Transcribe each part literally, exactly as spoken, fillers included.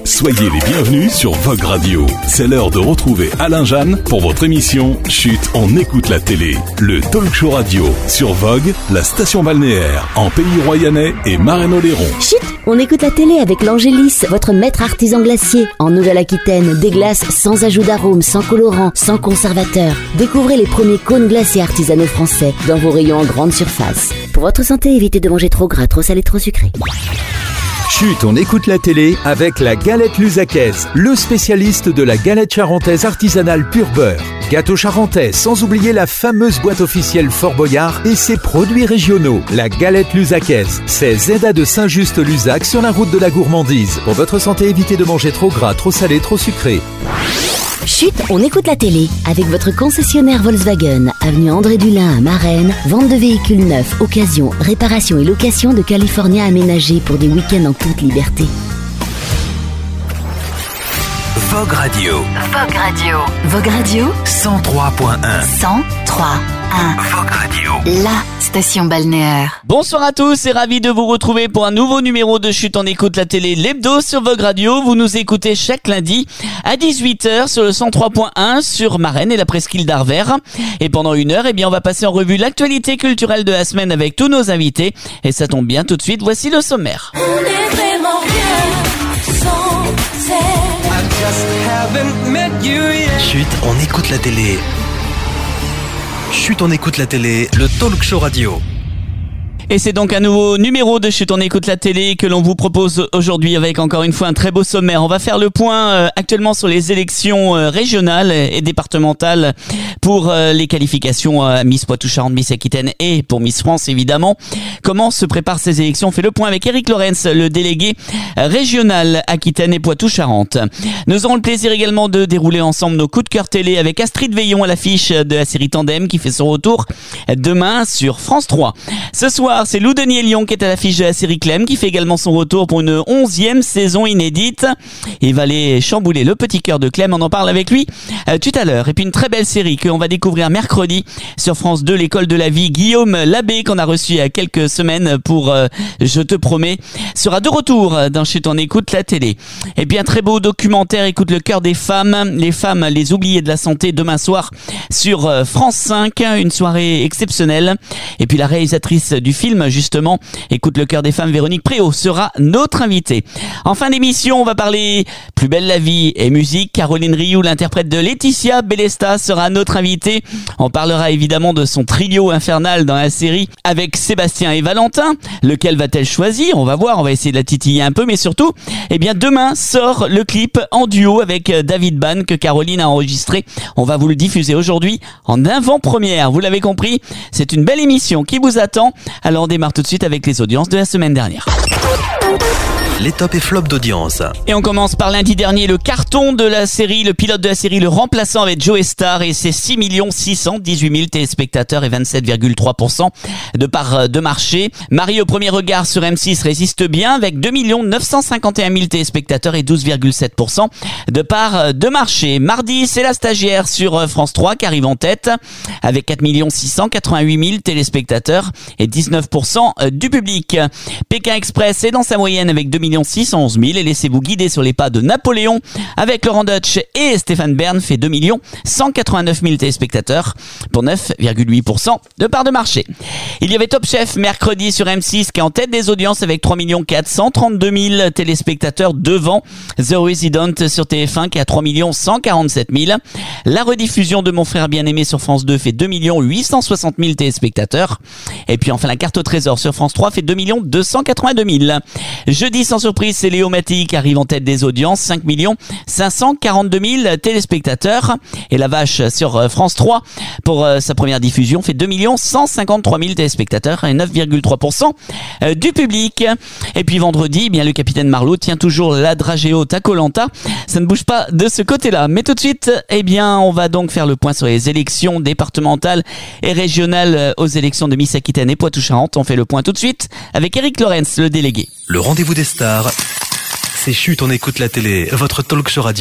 Soyez les bienvenus sur Vogue Radio. C'est l'heure de retrouver Alain Jeanne pour votre émission Chut, on écoute la télé. Le talk show radio sur Vogue, la station balnéaire en Pays Royannais et Marraine-Oléron. Chut, on écoute la télé avec l'Angélis, votre maître artisan glacier. En Nouvelle-Aquitaine, des glaces sans ajout d'arôme, sans colorant, sans conservateur. Découvrez les premiers cônes glacés artisanaux français dans vos rayons en grande surface. Pour votre santé, évitez de manger trop gras, trop salé, trop sucré. Chut, on écoute la télé avec la galette Luzacaise, le spécialiste de la galette charentaise artisanale pur beurre. Gâteau charentais, sans oublier la fameuse boîte officielle Fort Boyard et ses produits régionaux. La galette Luzacaise, c'est Zeda de Saint-Just-Luzac sur la route de la gourmandise. Pour votre santé, évitez de manger trop gras, trop salé, trop sucré. Chut, on écoute la télé avec votre concessionnaire Volkswagen, avenue André Dulin à Marennes, vente de véhicules neufs, occasion, réparation et location de California aménagés pour des week-ends en toute liberté. Vogue Radio. Vogue Radio. Vogue Radio. cent trois point un. cent trois point un. Vogue Radio. La station balnéaire. Bonsoir à tous et ravi de vous retrouver pour un nouveau numéro de Chut, on écoute la télé, l'hebdo sur Vogue Radio. Vous nous écoutez chaque lundi à dix-huit heures sur le cent trois point un sur Marennes et la presqu'île d'Arvers. Et pendant une heure, eh bien, on va passer en revue l'actualité culturelle de la semaine avec tous nos invités. Et ça tombe bien, tout de suite, voici le sommaire. On est vraiment bien sans elle. Chut, on écoute la télé. Chut, on écoute la télé, le talk show radio. Et c'est donc un nouveau numéro de Chut, on écoute la télé que l'on vous propose aujourd'hui avec encore une fois un très beau sommaire. On va faire le point euh, actuellement sur les élections euh, régionales et départementales pour euh, les qualifications à Miss Poitou-Charentes, Miss Aquitaine et pour Miss France évidemment. Comment se préparent ces élections? On fait le point avec Eric Lorenz, le délégué régional Aquitaine et Poitou-Charentes. Nous aurons le plaisir également de dérouler ensemble nos coups de cœur télé avec Astrid Veillon à l'affiche de la série Tandem qui fait son retour demain sur France trois. Ce soir, c'est Lou Denis Lyon qui est à l'affiche de la série Clem qui fait également son retour pour une onzième saison inédite. Il va aller chambouler le petit cœur de Clem, on en parle avec lui euh, tout à l'heure. Et puis une très belle série qu'on va découvrir mercredi sur France deux, l'école de la vie. Guillaume Labbé qu'on a reçu il y a quelques semaines pour euh, Je te promets sera de retour dans Chut, on écoute la télé. Et puis un très beau documentaire, écoute le cœur des femmes, les femmes les oubliées de la santé demain soir sur euh, France cinq, une soirée exceptionnelle. Et puis la réalisatrice du film justement, écoute le cœur des femmes, Véronique Préau sera notre invitée. En fin d'émission, on va parler Plus belle la vie et musique. Caroline Rioux, l'interprète de Laetitia Bellesta, sera notre invitée. On parlera évidemment de son trio infernal dans la série avec Sébastien et Valentin. Lequel va-t-elle choisir? On va voir, on va essayer de la titiller un peu, mais surtout, eh bien demain sort le clip en duo avec David Ban que Caroline a enregistré. On va vous le diffuser aujourd'hui en avant-première. Vous l'avez compris, c'est une belle émission qui vous attend. Alors on démarre tout de suite avec les audiences de la semaine dernière. Les tops et flops d'audience. Et on commence par lundi dernier, le carton de la série, le pilote de la série Le Remplaçant avec Joe Star et ses six millions six cent dix-huit mille téléspectateurs et vingt-sept virgule trois pour cent de part de marché. Marie au premier regard sur M six résiste bien avec deux millions neuf cent cinquante et un mille téléspectateurs et douze virgule sept pour cent de part de marché. Mardi, c'est La Stagiaire sur France trois qui arrive en tête avec quatre millions six cent quatre-vingt-huit mille téléspectateurs et dix-neuf pour cent du public. Pékin Express est dans sa moyenne avec deux millions six cent onze mille et laissez-vous guider sur les pas de Napoléon avec Laurent Deutsch et Stéphane Bern fait deux millions cent quatre-vingt-neuf mille téléspectateurs pour neuf virgule huit pour cent de part de marché. Il y avait Top Chef mercredi sur M six qui est en tête des audiences avec trois millions quatre cent trente-deux mille téléspectateurs devant The Resident sur T F un qui a trois millions cent quarante-sept mille. La rediffusion de Mon frère bien-aimé sur France deux fait deux millions huit cent soixante mille téléspectateurs. Et puis enfin la carte au trésor sur France trois fait deux millions deux cent quatre-vingt-deux mille. Jeudi, sans surprise, c'est Léo Mattei qui arrive en tête des audiences, cinq millions cinq cent quarante-deux mille téléspectateurs. Et La Vache sur France trois pour sa première diffusion fait deux millions cent cinquante-trois mille téléspectateurs et neuf virgule trois pour cent du public. Et puis vendredi, eh bien le capitaine Marlowe tient toujours la dragée haute à Koh-Lanta. Ça ne bouge pas de ce côté-là. Mais tout de suite, eh bien, on va donc faire le point sur les élections départementales et régionales aux élections de Miss Aquitaine et Poitou-Charentes. On fait le point tout de suite avec Eric Lorenz, le délégué. Le rendez-vous des stars, c'est Chut, on écoute la télé, votre talk show radio.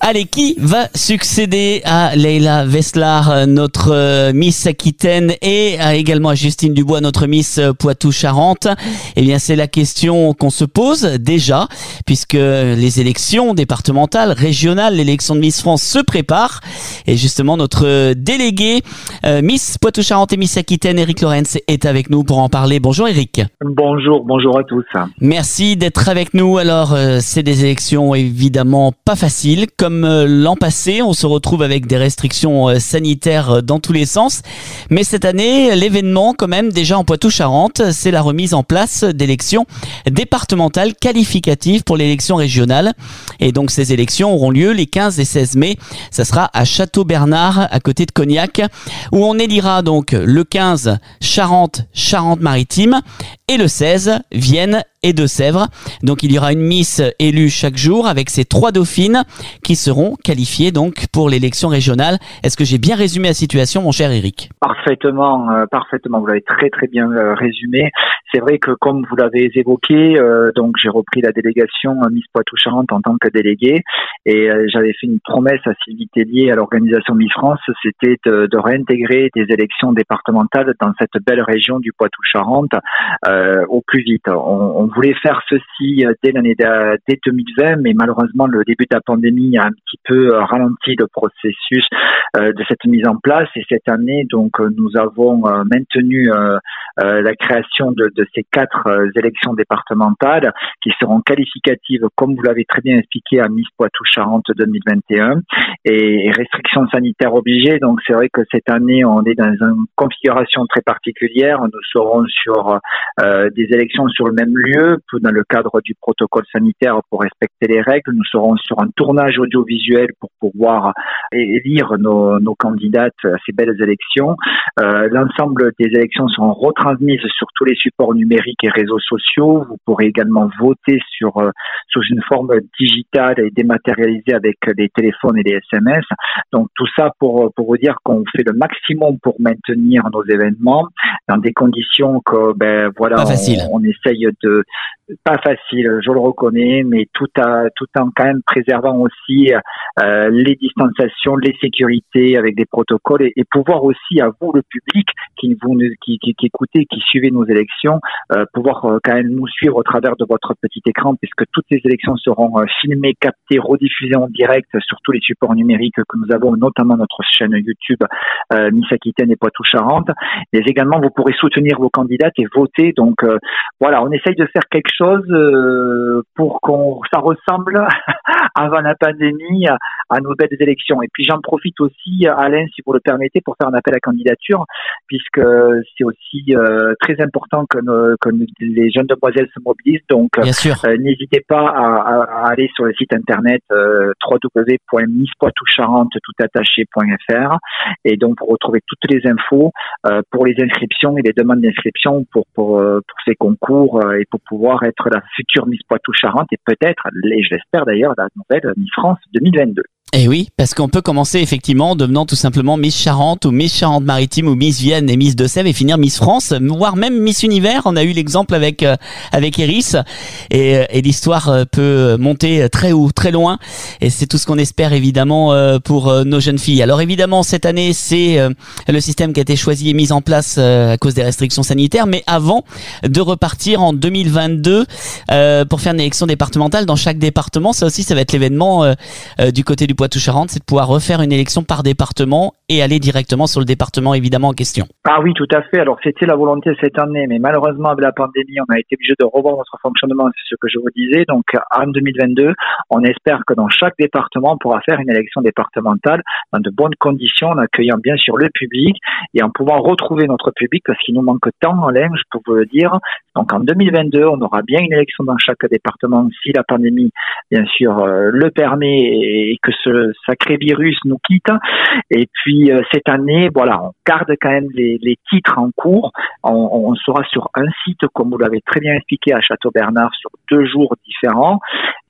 Allez, qui va succéder à Leila Veslar, notre euh, Miss Aquitaine, et à, également à Justine Dubois, notre Miss Poitou-Charentes? Eh bien, c'est la question qu'on se pose déjà, puisque les élections départementales, régionales, l'élection de Miss France se prépare. Et justement, notre délégué euh, Miss Poitou-Charentes et Miss Aquitaine, Eric Lorenz, est avec nous pour en parler. Bonjour Eric. Bonjour, bonjour à tous. Merci d'être avec nous. Alors, euh, c'est des élections évidemment pas faciles. Comme euh, l'an passé, on se retrouve avec des restrictions euh, sanitaires euh, dans tous les sens. Mais cette année, l'événement quand même, déjà en Poitou-Charentes, c'est la remise en place d'élections départementales qualificatives pour l'élection régionale. Et donc, ces élections auront lieu les quinze et seize mai. Ça sera à Château-Bernard, à côté de Cognac, où on élira donc le quinze Charentes, Charente-Maritime, et le seize Vienne et Deux-Sèvres. Donc il y aura une Miss élue chaque jour avec ses trois dauphines qui seront qualifiées donc pour l'élection régionale. Est-ce que j'ai bien résumé la situation, mon cher Eric? Parfaitement, euh, parfaitement. Vous l'avez très très bien euh, résumé. C'est vrai que comme vous l'avez évoqué, euh, donc j'ai repris la délégation euh, Miss Poitou-Charentes en tant que délégué et euh, j'avais fait une promesse à Sylvie Tellier, à l'organisation Miss France, c'était de, de réintégrer des élections départementales dans cette belle région du Poitou-Charentes euh, au plus vite. On, on voulait faire ceci dès l'année de, dès deux mille vingt, mais malheureusement le début de la pandémie a un petit peu ralenti le processus euh, de cette mise en place. Et cette année, donc, nous avons euh, maintenu euh, euh, la création de, de ces quatre euh, élections départementales qui seront qualificatives, comme vous l'avez très bien expliqué, à Miss Poitou-Charentes deux mille vingt et un, et, et restrictions sanitaires obligées. Donc, c'est vrai que cette année, on est dans une configuration très particulière. Nous serons sur euh, des élections sur le même lieu, dans le cadre du protocole sanitaire pour respecter les règles. Nous serons sur un tournage audiovisuel pour pouvoir élire nos, nos candidates à ces belles élections. Euh, l'ensemble des élections seront retransmises sur tous les supports numériques et réseaux sociaux. Vous pourrez également voter sur euh, sous une forme digitale et dématérialisée avec les téléphones et les S M S. Donc tout ça pour pour vous dire qu'on fait le maximum pour maintenir nos événements dans des conditions que ben voilà on, on essaye de pas facile, je le reconnais, mais tout à tout en quand même préservant aussi euh, les distanciations, les sécurités avec des protocoles et, et pouvoir aussi à vous le public qui vous qui, qui, qui écoutez, qui suivez nos élections, euh, pouvoir euh, quand même nous suivre au travers de votre petit écran, puisque toutes les élections seront euh, filmées, captées, rediffusées en direct sur tous les supports numériques que nous avons, notamment notre chaîne YouTube euh, Miss Aquitaine et Poitou-Charentes. Mais également vous pourrez soutenir vos candidates et voter. Donc euh, voilà, on essaye de faire quelque chose euh, pour qu'on ça ressemble avant la pandémie à, à nos belles élections. Et puis j'en profite aussi, Alain, si vous le permettez, pour faire un appel à candidature, puisque c'est aussi euh, très important que, nos, que les jeunes demoiselles se mobilisent. Donc euh, n'hésitez pas à, à, à aller sur le site internet euh, w w w point miss poitou charentes tout attaché point f r et donc pour retrouver toutes les infos euh, pour les inscriptions et les demandes d'inscription pour, pour, pour ces concours euh, et pour pouvoir être la future Miss Poitou-Charentes et peut-être, et je l'espère d'ailleurs, la nouvelle Miss France deux mille vingt-deux. Et oui, parce qu'on peut commencer effectivement en devenant tout simplement Miss Charente ou Miss Charente-Maritime ou Miss Vienne et Miss Deux-Sèvres et finir Miss France, voire même Miss Univers. On a eu l'exemple avec euh, avec Iris et, et l'histoire peut monter très haut, très loin. Et c'est tout ce qu'on espère évidemment euh, pour euh, nos jeunes filles. Alors évidemment, cette année, c'est euh, le système qui a été choisi et mis en place euh, à cause des restrictions sanitaires. Mais avant de repartir en deux mille vingt-deux euh, pour faire une élection départementale dans chaque département, ça aussi, ça va être l'événement euh, euh, du côté du Poitou-Charentes, c'est de pouvoir refaire une élection par département et aller directement sur le département évidemment en question. Ah oui, tout à fait. Alors c'était la volonté cette année, mais malheureusement avec la pandémie, on a été obligé de revoir notre fonctionnement, c'est ce que je vous disais. Donc en deux mille vingt-deux, on espère que dans chaque département, on pourra faire une élection départementale dans de bonnes conditions, en accueillant bien sûr le public et en pouvant retrouver notre public, parce qu'il nous manque tant en ligne, je peux vous le dire. Donc en deux mille vingt-deux, on aura bien une élection dans chaque département si la pandémie, bien sûr, euh, le permet et que ce sacré virus nous quitte. Et puis euh, cette année, voilà, on garde quand même les, les titres en cours. On, on sera sur un site, comme vous l'avez très bien expliqué, à Château-Bernard, sur deux jours différents.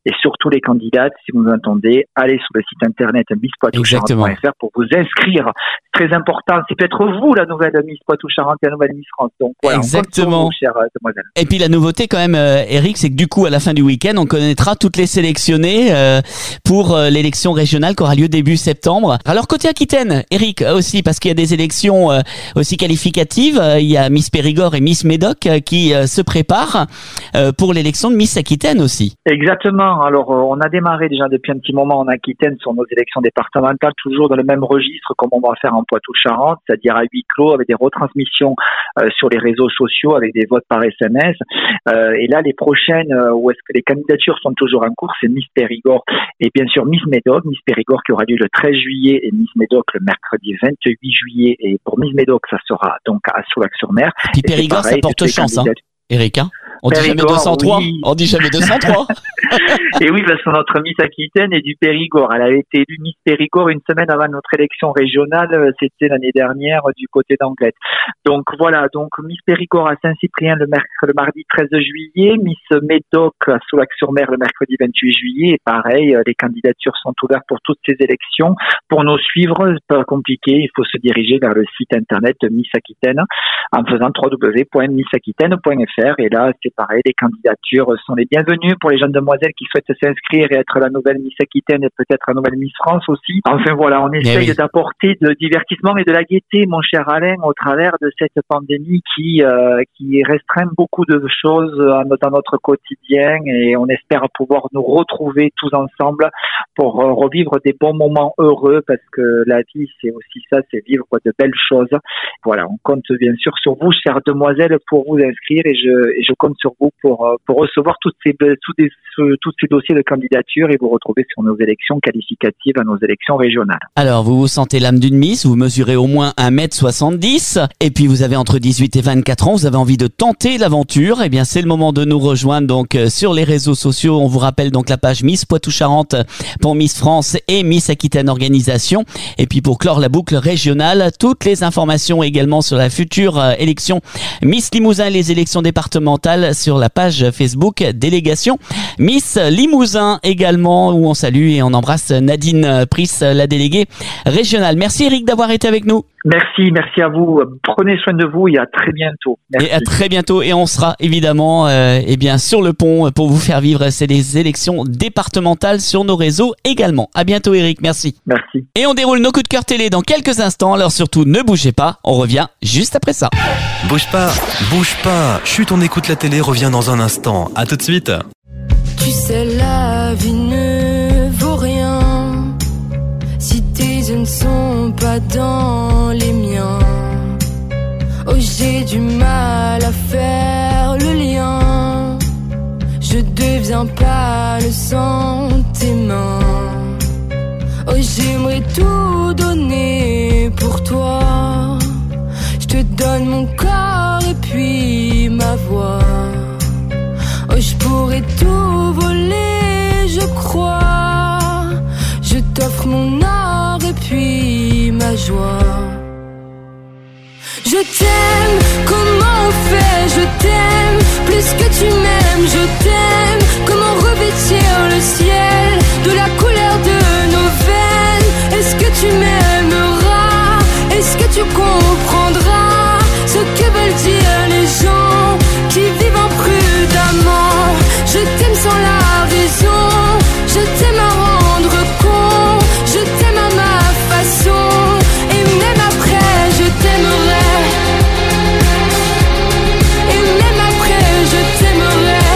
Et surtout les candidates, si vous nous entendez, allez sur le site internet miss poitou charentes point f r pour vous inscrire. C'est très important. C'est peut-être vous la nouvelle Miss Poitou-Charentes et la nouvelle Miss France. Donc voilà, exactement. On compte sur vous, chère demoiselle. Et puis la nouveauté quand même, euh, Eric, c'est que du coup à la fin du week-end, on connaîtra toutes les sélectionnées euh, pour euh, l'élection régionale qui aura lieu début septembre. Alors côté Aquitaine, Eric aussi, parce qu'il y a des élections euh, aussi qualificatives, euh, il y a Miss Périgord et Miss Médoc euh, qui euh, se préparent euh, pour l'élection de Miss Aquitaine aussi. Exactement. Alors euh, on a démarré déjà depuis un petit moment en Aquitaine sur nos élections départementales, toujours dans le même registre comme on va faire en Poitou-Charentes, c'est-à-dire à huis clos avec des retransmissions euh, sur les réseaux sociaux avec des votes par S M S. Euh, et là, les prochaines euh, où est-ce que les candidatures sont toujours en cours, c'est Miss Périgord et bien sûr Miss Médoc. Miss Périgord qui aura lieu le treize juillet et Miss Médoc le mercredi vingt-huit juillet. Et pour Miss Médoc, ça sera donc à Soulac-sur-Mer. Et puis Périgord, ça porte chance, hein, Eric, hein. On dit jamais deux cent trois. Oui. On dit jamais deux cent trois. Et oui, parce que notre Miss Aquitaine est du Périgord. Elle a été élue Miss Périgord une semaine avant notre élection régionale. C'était l'année dernière du côté d'Anglette. Donc voilà, donc Miss Périgord à Saint-Cyprien le, merc- le mardi treize juillet, Miss Médoc à Soulac-sur-Mer le mercredi vingt-huit juillet. Et pareil, les candidatures sont ouvertes pour toutes ces élections. Pour nous suivre, c'est pas compliqué. Il faut se diriger vers le site internet de Miss Aquitaine en faisant w w w point miss aquitaine point f r. Et là, c'est pareil, les candidatures sont les bienvenues pour les jeunes demoiselles qui souhaitent s'inscrire et être la nouvelle Miss Aquitaine et peut-être la nouvelle Miss France aussi. Enfin voilà, on essaye oui. d'apporter de divertissement et de la gaieté, mon cher Alain, au travers de cette pandémie qui euh, qui restreint beaucoup de choses dans notre quotidien et on espère pouvoir nous retrouver tous ensemble pour euh, revivre des bons moments heureux parce que la vie c'est aussi ça, c'est vivre de belles choses. Voilà, on compte bien sûr sur vous, chères demoiselles, pour vous inscrire et je et je compte sur vous pour pour recevoir toutes ces tous des tous ces dossiers de candidature et vous retrouver sur nos élections qualificatives à nos élections régionales. Alors vous vous sentez l'âme d'une Miss, vous mesurez au moins un mètre soixante-dix et puis vous avez entre dix-huit et vingt-quatre ans, vous avez envie de tenter l'aventure, eh bien c'est le moment de nous rejoindre donc sur les réseaux sociaux. On vous rappelle donc la page Miss Poitou-Charentes pour Miss France et Miss Aquitaine Organisation. Et puis pour clore la boucle régionale, toutes les informations également sur la future élection Miss Limousin et les élections départementales sur la page Facebook Délégation Miss Limousin également, où on salue et on embrasse Nadine Price, la déléguée régionale. Merci Eric d'avoir été avec nous. Merci, merci à vous. Prenez soin de vous et à très bientôt. Merci. Et à très bientôt. Et on sera évidemment euh, eh bien sur le pont pour vous faire vivre ces les élections départementales sur nos réseaux également. À bientôt Eric, merci. Merci. Et on déroule nos coups de cœur télé dans quelques instants. Alors surtout ne bougez pas, on revient juste après ça. Bouge pas, bouge pas. Chut, on écoute la télé, revient dans un instant. À tout de suite. Tu sais, la vie ne vaut rien si tes yeux ne sont pas dans les miens. Oh, j'ai du mal à faire le lien. Je deviens pâle sans tes mains. Oh, j'aimerais tout donner pour toi. Je te donne mon corps et puis ma voix. Oh, je pourrais tout voler, je crois. Je t'offre mon or et puis ma joie. Je t'aime, comment on fait? Je t'aime, plus que tu m'aimes, je t'aime. Comment revêtir le ciel de la couleur de nos veines? Est-ce que tu m'aimeras? Est-ce que tu comprendras ce que veulent dire les gens qui vivent imprudemment? Je t'aime sans la raison, je t'aime à rendre compte, je t'aime à ma façon, et même après je t'aimerai, et même après je t'aimerai.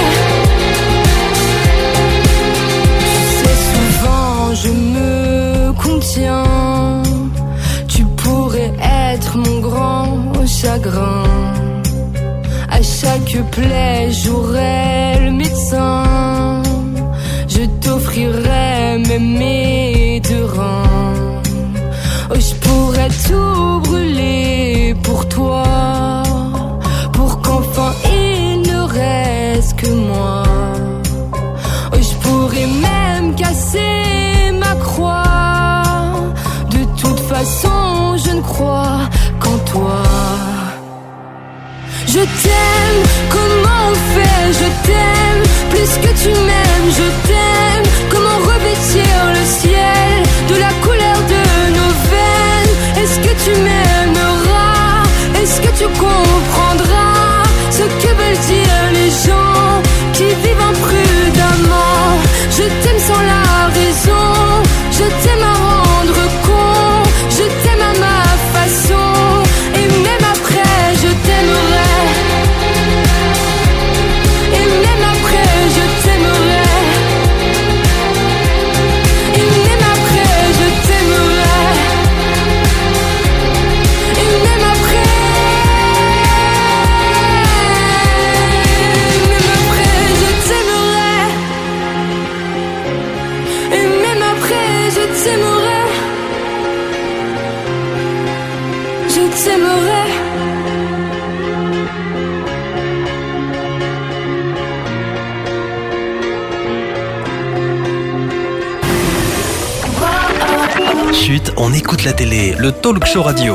Tu sais, souvent je me contiens, tu pourrais être mon grand chagrin. À chaque plaie, j'aurai le médecin. Je t'offrirai même mes deux reins. Oh, je pourrais tout brûler pour toi, pour qu'enfin il ne reste que moi. Oh, je pourrais même casser ma croix. De toute façon, je ne crois qu'en toi. Je t'aime, comment on fait? Je t'aime, plus que tu m'aimes, je t'aime. t'aimerai, je t'aimerai. Chut, on écoute la télé, le talk show radio.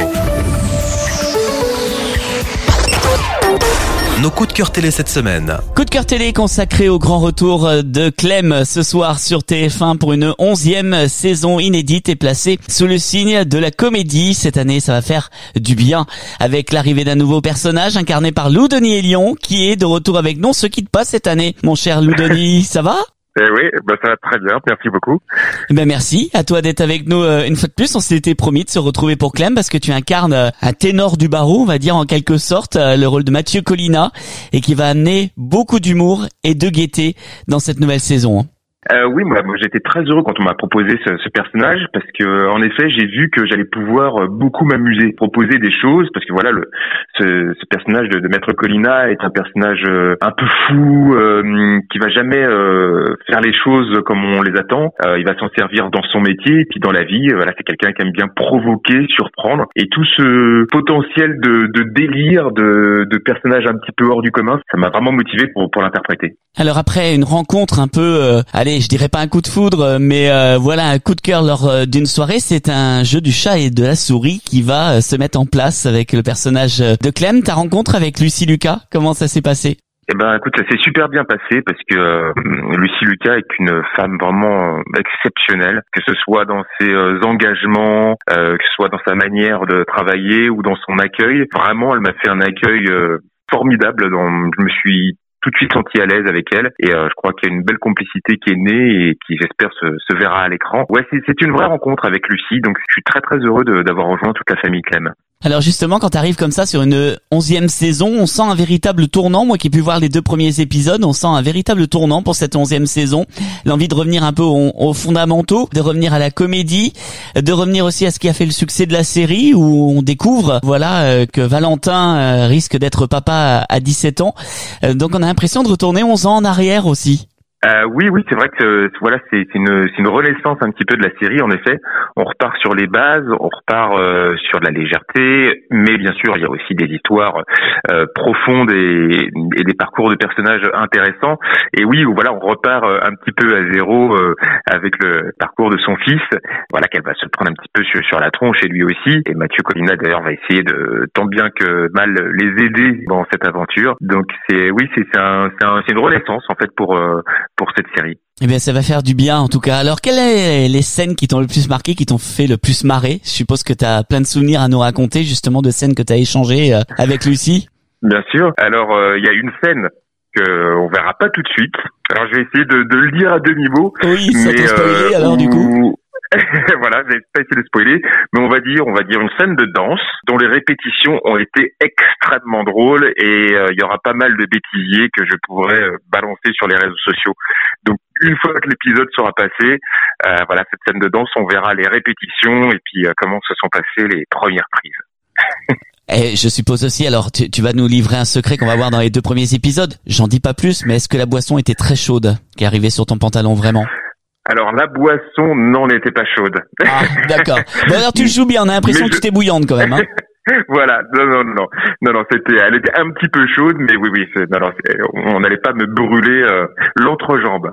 Nos coups de cœur télé cette semaine. Coup de cœur télé consacré au grand retour de Clem ce soir sur T F un pour une onzième saison inédite et placée sous le signe de la comédie. Cette année, ça va faire du bien avec l'arrivée d'un nouveau personnage incarné par Lou Denis-Elion qui est de retour avec nous. On se quitte pas cette année. Mon cher Lou Denis, ça va ? Eh oui, bah ça va très bien, merci beaucoup. Ben merci à toi d'être avec nous euh, une fois de plus. On s'était promis de se retrouver pour Clem parce que tu incarnes euh, un ténor du barreau, on va dire en quelque sorte, euh, le rôle de Mathieu Collina et qui va amener beaucoup d'humour et de gaieté dans cette nouvelle saison. Euh, oui, moi, moi j'étais très heureux quand on m'a proposé ce, ce personnage parce que en effet j'ai vu que j'allais pouvoir beaucoup m'amuser, proposer des choses parce que voilà le ce, ce personnage de, de Maître Collina est un personnage euh, un peu fou euh, qui va jamais euh, faire les choses comme on les attend. Euh, il va s'en servir dans son métier et puis dans la vie. Voilà, c'est quelqu'un qui aime bien provoquer, surprendre et tout ce potentiel de, de délire, de, de personnage un petit peu hors du commun, ça m'a vraiment motivé pour pour l'interpréter. Alors après une rencontre un peu, euh, allez, je dirais pas un coup de foudre, mais euh, voilà un coup de cœur lors euh, d'une soirée, c'est un jeu du chat et de la souris qui va euh, se mettre en place avec le personnage de Clem. Ta rencontre avec Lucie Lucas, comment ça s'est passé ? Eh ben, écoute, ça s'est super bien passé parce que euh, Lucie Lucas est une femme vraiment exceptionnelle, que ce soit dans ses euh, engagements, euh, que ce soit dans sa manière de travailler ou dans son accueil. Vraiment, elle m'a fait un accueil euh, formidable. Dans, je me suis tout de suite senti à l'aise avec elle et euh, je crois qu'il y a une belle complicité qui est née et qui j'espère se, se verra à l'écran. Ouais, c'est, c'est une vraie rencontre avec Lucie, donc je suis très très heureux de, d'avoir rejoint toute la famille Clem. Alors justement, quand tu arrives comme ça sur une onzième saison, on sent un véritable tournant. Moi qui ai pu voir les deux premiers épisodes, on sent un véritable tournant pour cette onzième saison. L'envie de revenir un peu aux, aux fondamentaux, de revenir à la comédie, de revenir aussi à ce qui a fait le succès de la série où on découvre voilà euh, que Valentin euh, risque d'être papa à, à dix-sept ans. Euh, donc on a l'impression de retourner onze ans en arrière aussi. Euh, oui, oui, c'est vrai que voilà, c'est, c'est une, c'est une renaissance un petit peu de la série. En effet, on repart sur les bases, on repart euh, sur de la légèreté, mais bien sûr, il y a aussi des histoires euh, profondes et, et des parcours de personnages intéressants. Et oui, voilà, on repart un petit peu à zéro euh, avec le parcours de son fils. Voilà, qu'elle va se prendre un petit peu sur, sur la tronche et lui aussi. Et Mathieu Collina d'ailleurs va essayer de tant bien que mal les aider dans cette aventure. Donc c'est, oui, c'est, c'est, un, c'est, un, c'est une renaissance en fait pour euh, pour cette série. Eh bien, ça va faire du bien en tout cas. Alors, quelles sont les scènes qui t'ont le plus marqué, qui t'ont fait le plus marrer ? Je suppose que t'as plein de souvenirs à nous raconter justement de scènes que t'as échangées euh, avec Lucie. Bien sûr. Alors, il euh, y a une scène que on verra pas tout de suite. Alors, je vais essayer de, de le dire à demi-mot. Oui, sans te spoiler euh, alors où... du coup. Voilà, je vais pas essayer de spoiler, mais on va dire, on va dire une scène de danse dont les répétitions ont été extrêmement drôles et il euh, y aura pas mal de bêtisiers que je pourrais euh, balancer sur les réseaux sociaux. Donc une fois que l'épisode sera passé, euh, voilà, cette scène de danse, on verra les répétitions et puis euh, comment se sont passées les premières prises. Et je suppose aussi, alors tu, tu vas nous livrer un secret qu'on va voir dans les deux premiers épisodes. J'en dis pas plus, mais est-ce que la boisson était très chaude qui est arrivée sur ton pantalon vraiment ? Alors la boisson, non, n'était pas chaude. Ah, d'accord. Bon alors tu le joues bien, on a l'impression mais que je... tu t'es bouillante quand même. Hein. Voilà, non, non, non, non, non, c'était, elle était un petit peu chaude, mais oui, oui, c'est, non, non, c'est, on n'allait pas me brûler euh, l'entrejambe.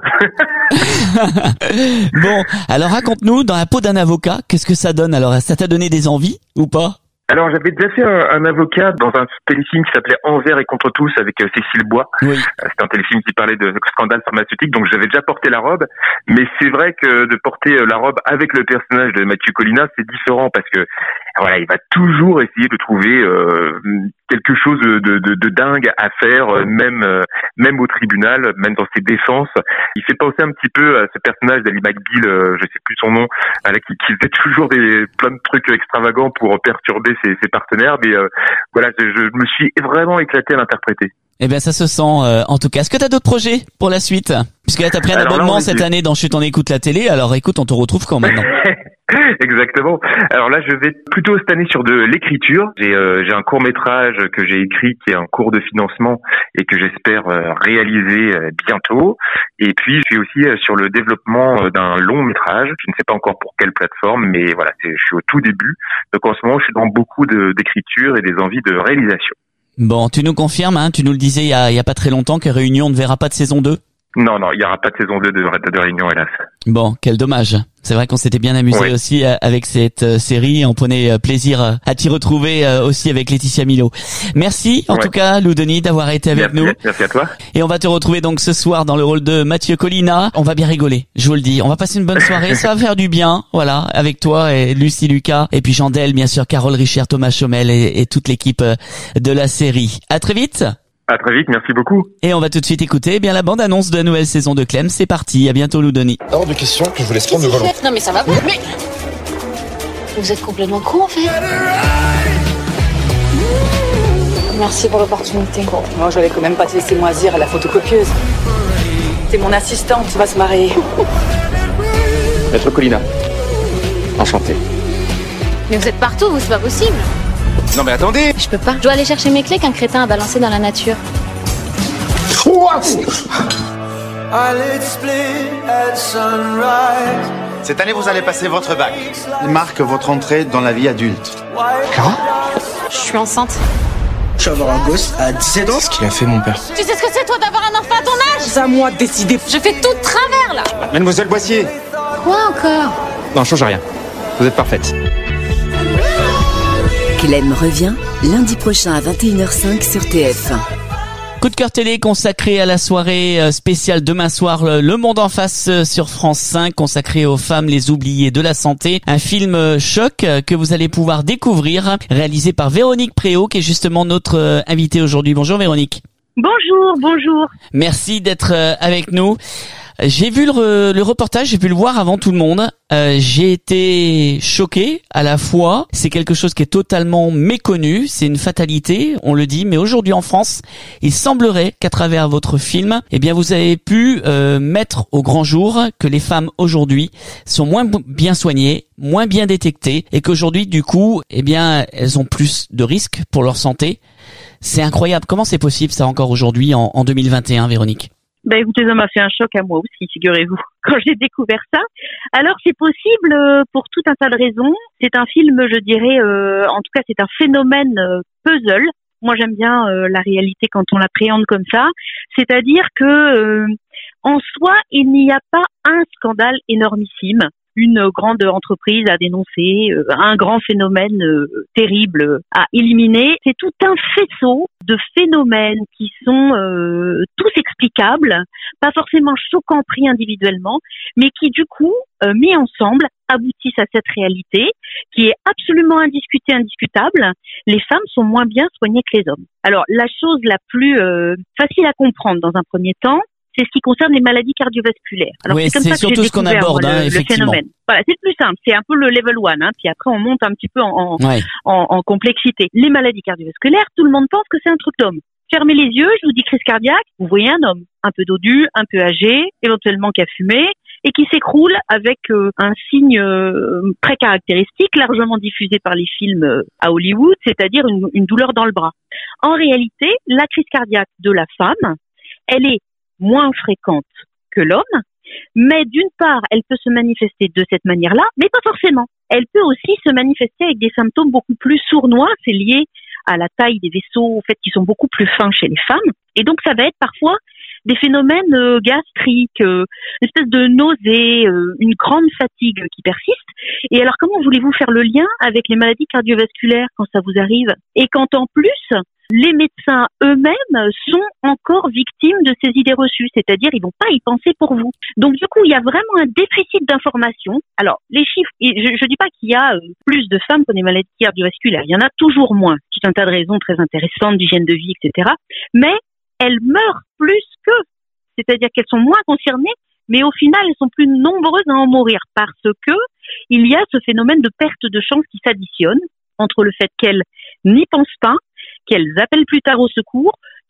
Bon, alors raconte-nous, dans la peau d'un avocat, qu'est-ce que ça donne alors ? Ça t'a donné des envies ou pas ? Alors, j'avais déjà fait un, un avocat dans un téléfilm qui s'appelait Envers et contre tous avec euh, Cécile Bois. Oui. Euh, c'était un téléfilm qui parlait de scandale pharmaceutique, donc j'avais déjà porté la robe. Mais c'est vrai que de porter la robe avec le personnage de Mathieu Collina, c'est différent parce que voilà, il va toujours essayer de trouver euh, quelque chose de, de, de dingue à faire, même euh, même au tribunal, même dans ses défenses. Il fait penser un petit peu à ce personnage d'Ally McBeal, euh, je sais plus son nom, euh, qui, qui faisait toujours des plein de trucs extravagants pour perturber ses, ses partenaires. Mais euh, voilà, je, je me suis vraiment éclaté à l'interpréter. Eh bien, ça se sent, euh, en tout cas. Est-ce que tu as d'autres projets pour la suite? Puisque là, tu as pris un alors abonnement là, cette dit... année dans Chut, on écoute la télé. Alors, écoute, on te retrouve quand maintenant? Exactement. Alors là, je vais plutôt cette année sur de l'écriture. J'ai, euh, j'ai un court-métrage que j'ai écrit qui est un cours de financement et que j'espère euh, réaliser euh, bientôt. Et puis, je suis aussi euh, sur le développement euh, d'un long-métrage. Je ne sais pas encore pour quelle plateforme, mais voilà, c'est, je suis au tout début. Donc en ce moment, je suis dans beaucoup de, d'écriture et des envies de réalisation. Bon, tu nous confirmes, hein, tu nous le disais il y a, il y a pas très longtemps que Réunion ne verra pas de saison deux? Non, non, il n'y aura pas de saison deux de, de Réunion, hélas. Bon, quel dommage. C'est vrai qu'on s'était bien amusé oui. aussi avec cette euh, série. On prenait euh, plaisir à t'y retrouver euh, aussi avec Laetitia Milo. Merci en ouais. tout cas, Lou Denis, d'avoir été avec merci, nous. Merci à toi. Et on va te retrouver donc ce soir dans le rôle de Mathieu Collina. On va bien rigoler, je vous le dis. On va passer une bonne soirée, ça va faire du bien, voilà, avec toi et Lucie Lucas. Et puis Jean-Del, bien sûr, Carole Richard, Thomas Chomel et, et toute l'équipe de la série. À très vite. À très vite, merci beaucoup. Et on va tout de suite écouter eh bien la bande-annonce de la nouvelle saison de Clem. C'est parti, à bientôt Lou Denis. Hors de question que je vous laisse prendre le volant. Non mais ça va pas. Mais vous êtes complètement con en fait. Merci pour l'opportunité. Bon, moi je vais quand même pas te laisser moisir à la photocopieuse. T'es mon assistante, tu vas se marier. Maître Collina, enchanté. Mais vous êtes partout, vous, c'est pas possible. Non mais attendez. Je peux pas. Je dois aller chercher mes clés qu'un crétin a balancé dans la nature. Cette année, vous allez passer votre bac. Il marque votre entrée dans la vie adulte. Clara ? Je suis enceinte. Je vais avoir un gosse à dix-sept ans. Ce qu'il a fait, mon père. Tu sais ce que c'est, toi, d'avoir un enfant à ton âge ? C'est à moi de décider. Je fais tout de travers, là. Mademoiselle Boissier. Quoi encore ? Non, change rien. Vous êtes parfaite. Clem revient lundi prochain à vingt et une heures cinq sur T F un. Coup de cœur télé consacré à la soirée spéciale demain soir, Le Monde en face sur France cinq, consacré aux femmes les oubliées de la santé. Un film choc que vous allez pouvoir découvrir, réalisé par Véronique Préau, qui est justement notre invitée aujourd'hui. Bonjour Véronique. Bonjour, bonjour. Merci d'être avec nous. J'ai vu le, le reportage, j'ai pu le voir avant tout le monde. Euh, j'ai été choqué à la fois. C'est quelque chose qui est totalement méconnu. C'est une fatalité, on le dit. Mais aujourd'hui en France, il semblerait qu'à travers votre film, eh bien, vous avez pu euh, mettre au grand jour que les femmes aujourd'hui sont moins bien soignées, moins bien détectées, et qu'aujourd'hui, du coup, eh bien, elles ont plus de risques pour leur santé. C'est incroyable. Comment c'est possible ça encore aujourd'hui en, en deux mille vingt et un, Véronique? Ben écoutez, ça m'a fait un choc à moi aussi, figurez-vous, quand j'ai découvert ça. Alors c'est possible pour tout un tas de raisons. C'est un film, je dirais, euh, en tout cas c'est un phénomène euh, puzzle. Moi j'aime bien euh, la réalité quand on l'appréhende comme ça. C'est-à-dire que euh, en soi, il n'y a pas un scandale énormissime. Une grande entreprise à dénoncer, euh, un grand phénomène euh, terrible à éliminer. C'est tout un faisceau de phénomènes qui sont euh, tous explicables, pas forcément choquants pris individuellement, mais qui du coup, euh, mis ensemble, aboutissent à cette réalité qui est absolument indiscutée, indiscutable. Les femmes sont moins bien soignées que les hommes. Alors la chose la plus euh, facile à comprendre dans un premier temps, c'est ce qui concerne les maladies cardiovasculaires. Alors oui, c'est comme c'est ça surtout que j'ai ce qu'on découvert aborde, moi, hein, le, effectivement. le phénomène. Voilà, c'est le plus simple, c'est un peu le level one, hein, puis après on monte un petit peu en, en, ouais. en, en complexité. Les maladies cardiovasculaires, tout le monde pense que c'est un truc d'homme. Fermez les yeux, je vous dis crise cardiaque, vous voyez un homme, un peu dodu, un peu âgé, éventuellement qui a fumé, et qui s'écroule avec euh, un signe euh, très caractéristique, largement diffusé par les films euh, à Hollywood, c'est-à-dire une, une douleur dans le bras. En réalité, la crise cardiaque de la femme, elle est moins fréquente que l'homme, mais d'une part, elle peut se manifester de cette manière-là, mais pas forcément. Elle peut aussi se manifester avec des symptômes beaucoup plus sournois, c'est lié à la taille des vaisseaux, au fait qu'ils sont beaucoup plus fins chez les femmes, et donc ça va être parfois des phénomènes euh, gastriques, euh, une espèce de nausée, euh, une grande fatigue qui persiste. Et alors comment voulez-vous faire le lien avec les maladies cardiovasculaires quand ça vous arrive? Et quand en plus, les médecins eux-mêmes sont encore victimes de ces idées reçues, c'est-à-dire ils vont pas y penser pour vous. Donc du coup, il y a vraiment un déficit d'information. Alors, les chiffres, je ne dis pas qu'il y a plus de femmes qui ont des maladies cardiovasculaires, il y en a toujours moins, tout un tas de raisons très intéressantes d'hygiène de vie, et cetera. Mais elles meurent plus qu'eux, c'est-à-dire qu'elles sont moins concernées, mais au final, elles sont plus nombreuses à en mourir parce que il y a ce phénomène de perte de chance qui s'additionne entre le fait qu'elles n'y pensent pas, qu'elles appellent plus tard au secours,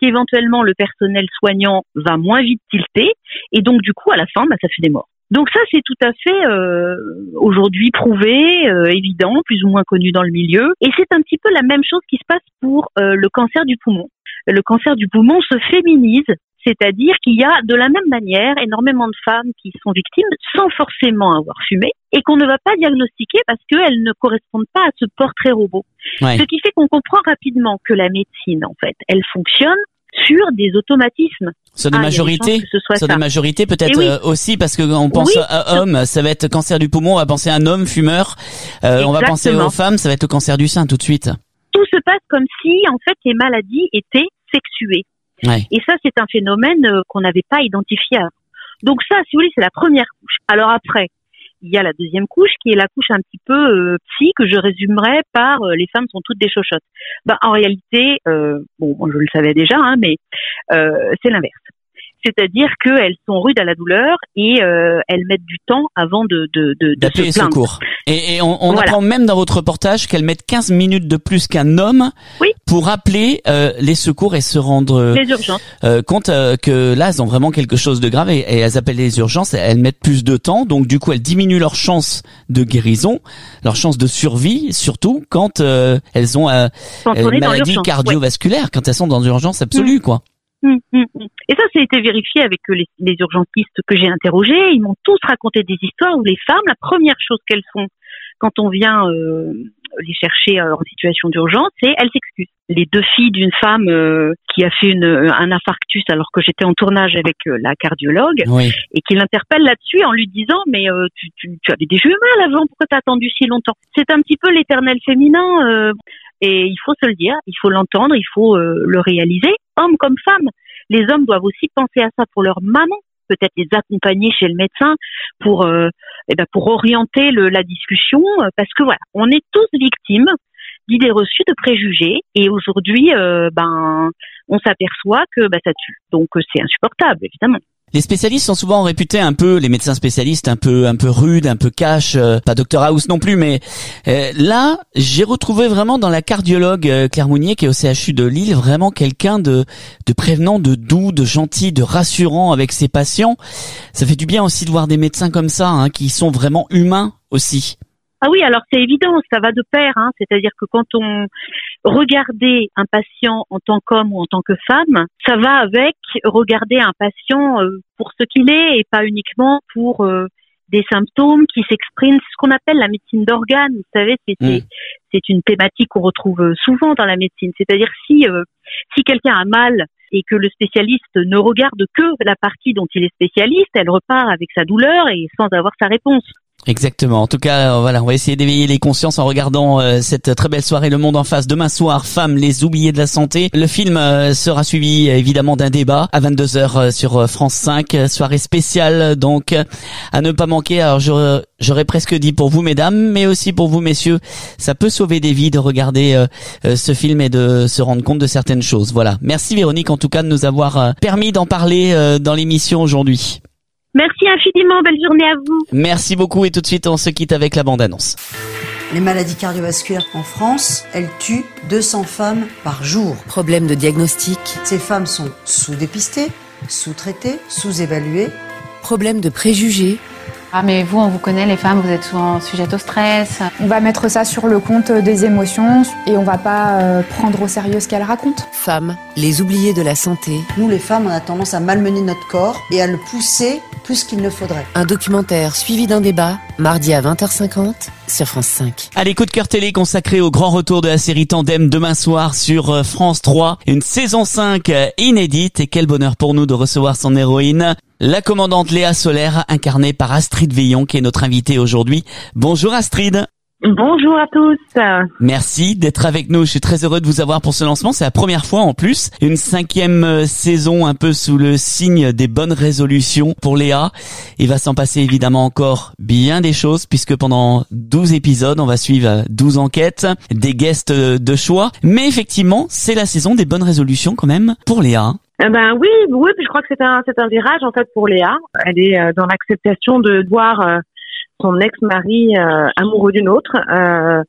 qu'éventuellement le personnel soignant va moins vite tilter, et donc du coup à la fin, bah, ça fait des morts. Donc ça, c'est tout à fait euh, aujourd'hui prouvé, euh, évident, plus ou moins connu dans le milieu. Et c'est un petit peu la même chose qui se passe pour euh, le cancer du poumon. Le cancer du poumon se féminise, c'est-à-dire qu'il y a de la même manière énormément de femmes qui sont victimes sans forcément avoir fumé et qu'on ne va pas diagnostiquer parce qu'elles ne correspondent pas à ce portrait robot. Ouais. Ce qui fait qu'on comprend rapidement que la médecine, en fait, elle fonctionne sur des automatismes. Sur des ah, majorités, que ce soit sur ça. des majorités peut-être oui. euh, aussi parce que on pense oui. à homme, ça va être cancer du poumon, on va penser à un homme fumeur. Euh, on va penser aux femmes, ça va être le cancer du sein tout de suite. Tout se passe comme si en fait les maladies étaient sexuées. Ouais. Et ça c'est un phénomène euh, qu'on n'avait pas identifié avant. Donc ça, si vous voulez, c'est la première couche. Alors après, il y a la deuxième couche qui est la couche un petit peu euh, psy que je résumerais par euh, les femmes sont toutes des chochottes. Ben en réalité, euh, bon, je le savais déjà, hein, mais euh, c'est l'inverse. C'est-à-dire qu'elles sont rudes à la douleur et euh, elles mettent du temps avant de, de, de, de se plaindre. Secours. Et, et on, on voilà. apprend même dans votre reportage qu'elles mettent quinze minutes de plus qu'un homme oui. pour appeler euh, les secours et se rendre les urgences. Euh, compte euh, que là, elles ont vraiment quelque chose de grave et, et elles appellent les urgences. Elles mettent plus de temps, donc du coup, elles diminuent leurs chances de guérison, leurs chances de survie, surtout quand euh, elles ont euh, une maladie cardiovasculaire, ouais. quand elles sont dans l'urgence absolue, mmh. quoi. Mmh, mmh. Et ça, ça a été vérifié avec les, les urgentistes que j'ai interrogés. Ils m'ont tous raconté des histoires où les femmes, la première chose qu'elles font quand on vient euh, les chercher euh, en situation d'urgence, c'est elles s'excusent. Les deux filles d'une femme euh, qui a fait une, un infarctus alors que j'étais en tournage avec euh, la cardiologue oui. et qui l'interpelle là-dessus en lui disant mais euh, tu, tu, tu avais des jumelles avant, pourquoi t'as attendu si longtemps? C'est un petit peu l'éternel féminin. Euh, Et il faut se le dire, il faut l'entendre, il faut euh, le réaliser, hommes comme femmes. Les hommes doivent aussi penser à ça pour leur maman, peut-être les accompagner chez le médecin pour, euh, eh ben pour orienter le, la discussion, parce que voilà, on est tous victimes d'idées reçues, de préjugés, et aujourd'hui, euh, ben, on s'aperçoit que bah, ça tue. Donc c'est insupportable, évidemment. Les spécialistes sont souvent réputés un peu, les médecins spécialistes un peu un peu rudes, un peu cash, euh, pas docteur House non plus, mais euh, là j'ai retrouvé vraiment dans la cardiologue euh, Claire Mounier qui est au C H U de Lille vraiment quelqu'un de de prévenant, de doux, de gentil, de rassurant avec ses patients. Ça fait du bien aussi de voir des médecins comme ça, hein, qui sont vraiment humains aussi. Ah oui, alors c'est évident, ça va de pair, hein, c'est-à-dire que quand on regardait un patient en tant qu'homme ou en tant que femme, ça va avec regarder un patient euh, pour ce qu'il est et pas uniquement pour euh, des symptômes qui s'expriment, ce qu'on appelle la médecine d'organes. Vous savez, c'est, mmh. c'est, c'est une thématique qu'on retrouve souvent dans la médecine, c'est-à-dire si euh, si quelqu'un a mal et que le spécialiste ne regarde que la partie dont il est spécialiste, elle repart avec sa douleur et sans avoir sa réponse. Exactement. En tout cas, euh, voilà, on va essayer d'éveiller les consciences en regardant euh, cette très belle soirée Le Monde en face demain soir, Femmes, les oubliées de la santé. Le film euh, sera suivi évidemment d'un débat à vingt-deux heures euh, sur euh, France cinq, soirée spéciale donc à ne pas manquer. Alors j'aurais, j'aurais presque dit pour vous mesdames, mais aussi pour vous messieurs, ça peut sauver des vies de regarder euh, euh, ce film et de se rendre compte de certaines choses. Voilà. Merci Véronique en tout cas de nous avoir euh, permis d'en parler euh, dans l'émission aujourd'hui. Merci infiniment, belle journée à vous. Merci beaucoup et tout de suite on se quitte avec la bande-annonce. Les maladies cardiovasculaires en France, elles tuent deux cents femmes par jour. Problème de diagnostic. Ces femmes sont sous-dépistées, sous-traitées, sous-évaluées. Problème de préjugés. Ah mais vous, on vous connaît, les femmes, vous êtes souvent sujettes au stress. On va mettre ça sur le compte des émotions et on va pas euh, prendre au sérieux ce qu'elles racontent. Femmes, les oubliées de la santé. Nous, les femmes, on a tendance à malmener notre corps et à le pousser plus qu'il ne faudrait. Un documentaire suivi d'un débat, mardi à vingt heures cinquante sur France cinq. Allez, coup de cœur télé consacré au grand retour de la série Tandem demain soir sur France trois. Une saison cinq inédite et quel bonheur pour nous de recevoir son héroïne. La commandante Léa Solaire, incarnée par Astrid Veillon, qui est notre invitée aujourd'hui. Bonjour Astrid. Bonjour à tous. Merci d'être avec nous. Je suis très heureux de vous avoir pour ce lancement. C'est la première fois en plus. Une cinquième saison un peu sous le signe des bonnes résolutions pour Léa. Il va s'en passer évidemment encore bien des choses puisque pendant douze épisodes, on va suivre douze enquêtes, des guests de choix. Mais effectivement, c'est la saison des bonnes résolutions quand même pour Léa. Eh ben oui, oui, puis je crois que c'est un c'est un virage en fait pour Léa. Elle est euh, dans l'acceptation de voir euh, son ex-mari euh, amoureux d'une autre, euh,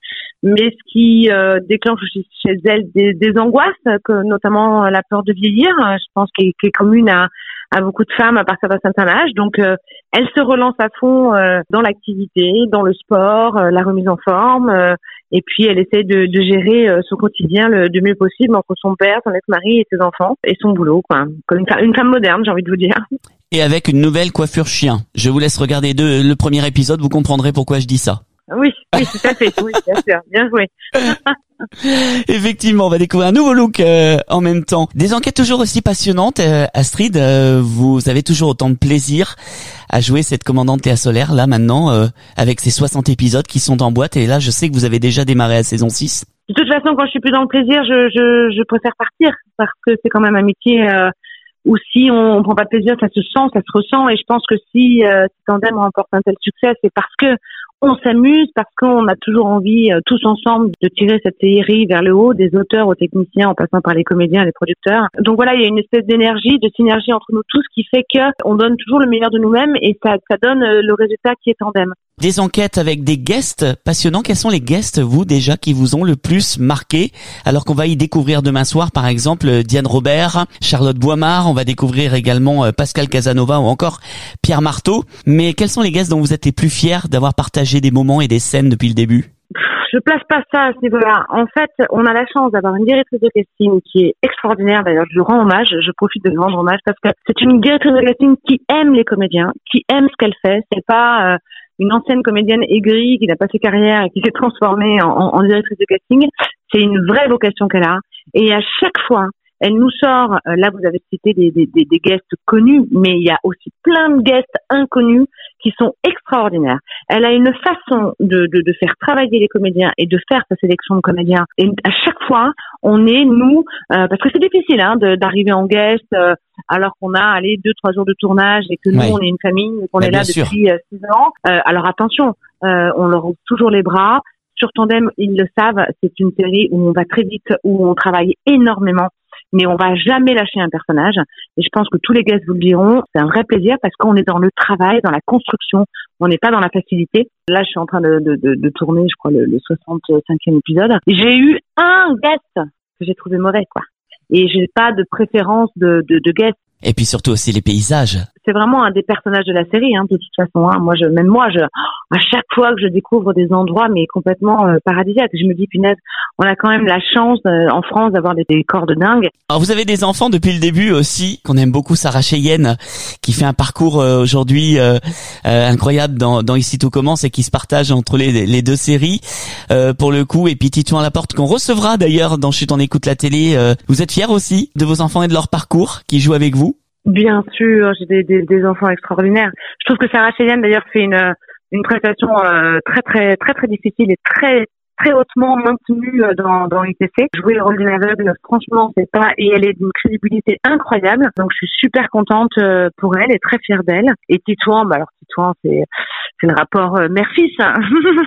mais ce qui euh, déclenche chez, chez elle des, des angoisses, que, notamment la peur de vieillir, je pense qu'elle est commune à, à beaucoup de femmes à partir d'un certain âge. Donc, euh, elle se relance à fond euh, dans l'activité, dans le sport, euh, la remise en forme, euh, et puis elle essaie de, de gérer euh, son quotidien le, le mieux possible entre son père, son ex-mari et ses enfants, et son boulot, quoi. Comme une, une femme moderne, j'ai envie de vous dire. Et avec une nouvelle coiffure chien. Je vous laisse regarder deux, le premier épisode, vous comprendrez pourquoi je dis ça. Oui, oui, tout à fait, oui, bien sûr, bien joué. Effectivement, on va découvrir un nouveau look euh, en même temps. Des enquêtes toujours aussi passionnantes. Euh, Astrid, euh, vous avez toujours autant de plaisir à jouer cette commandante Théa Solaire, là maintenant, euh, avec ces soixante épisodes qui sont en boîte. Et là, je sais que vous avez déjà démarré la saison six. De toute façon, quand je suis plus dans le plaisir, je, je, je préfère partir, parce que c'est quand même un métier euh, où si on, on prend pas de plaisir, ça se sent, ça se ressent. Et je pense que si euh, Tandem remporte un tel succès, c'est parce que on s'amuse, parce qu'on a toujours envie, euh, tous ensemble, de tirer cette série vers le haut, des auteurs aux techniciens, en passant par les comédiens et les producteurs. Donc voilà, il y a une espèce d'énergie, de synergie entre nous tous qui fait que on donne toujours le meilleur de nous-mêmes et ça, ça donne euh, le résultat qui est Tandem. Des enquêtes avec des guests passionnants. Quels sont les guests, vous, déjà, qui vous ont le plus marqué? Alors qu'on va y découvrir demain soir, par exemple, Diane Robert, Charlotte Boimard. On va découvrir également Pascal Casanova ou encore Pierre Marteau. Mais quels sont les guests dont vous êtes les plus fiers d'avoir partagé des moments et des scènes depuis le début? Je place pas ça à ce niveau-là. En fait, on a la chance d'avoir une directrice de casting qui est extraordinaire. D'ailleurs, je lui rends hommage. Je profite de lui rendre hommage parce que c'est une directrice de casting qui aime les comédiens, qui aime ce qu'elle fait. C'est pas euh, une ancienne comédienne aigrie qui n'a pas fait carrière et qui s'est transformée en, en, en directrice de casting. C'est une vraie vocation qu'elle a. Et à chaque fois, elle nous sort, euh, là vous avez cité des, des, des, des guests connus, mais il y a aussi plein de guests inconnus qui sont extraordinaires. Elle a une façon de, de, de faire travailler les comédiens et de faire sa sélection de comédiens. Et à chaque fois, on est, nous, euh, parce que c'est difficile hein, de, d'arriver en guest euh, alors qu'on a allé deux, trois jours de tournage et que nous, ouais. on est une famille et qu'on bah, est là depuis euh, six ans. Euh, alors attention, euh, on leur ouvre toujours les bras. Sur Tandem, ils le savent, c'est une série où on va très vite, où on travaille énormément. Mais on va jamais lâcher un personnage. Et je pense que tous les guests vous le diront, c'est un vrai plaisir parce qu'on est dans le travail, dans la construction. On n'est pas dans la facilité. Là, je suis en train de, de, de, de tourner, je crois, le, le soixante-cinquième épisode. J'ai eu un guest que j'ai trouvé mauvais, quoi. Et j'ai pas de préférence de, de, de guest. Et puis surtout aussi les paysages. C'est vraiment un des personnages de la série, hein, de toute façon. Hein. Moi, je, même moi, je, à chaque fois que je découvre des endroits, mais complètement euh, paradisiaques, je me dis, punaise, on a quand même la chance euh, en France d'avoir des décors de dingue. Alors, vous avez des enfants depuis le début aussi, qu'on aime beaucoup, Sarah Cheyenne, qui fait un parcours euh, aujourd'hui euh, euh, incroyable dans, dans Ici tout commence et qui se partage entre les, les deux séries euh, pour le coup. Et puis Titouan Laporte, qu'on recevra d'ailleurs dans Chut, on écoute la télé. Euh, vous êtes fiers aussi de vos enfants et de leur parcours qui jouent avec vous? Bien sûr, j'ai des, des, des enfants extraordinaires. Je trouve que Sarah Cheyenne d'ailleurs fait une une prestation euh, très très très très difficile et très très hautement maintenue dans dans I T C. Jouer le rôle d'une aveugle, franchement, c'est pas et elle est d'une crédibilité incroyable. Donc je suis super contente pour elle et très fière d'elle. Et Titouan, bah alors Titouan, c'est c'est le rapport euh, mère-fils. Hein.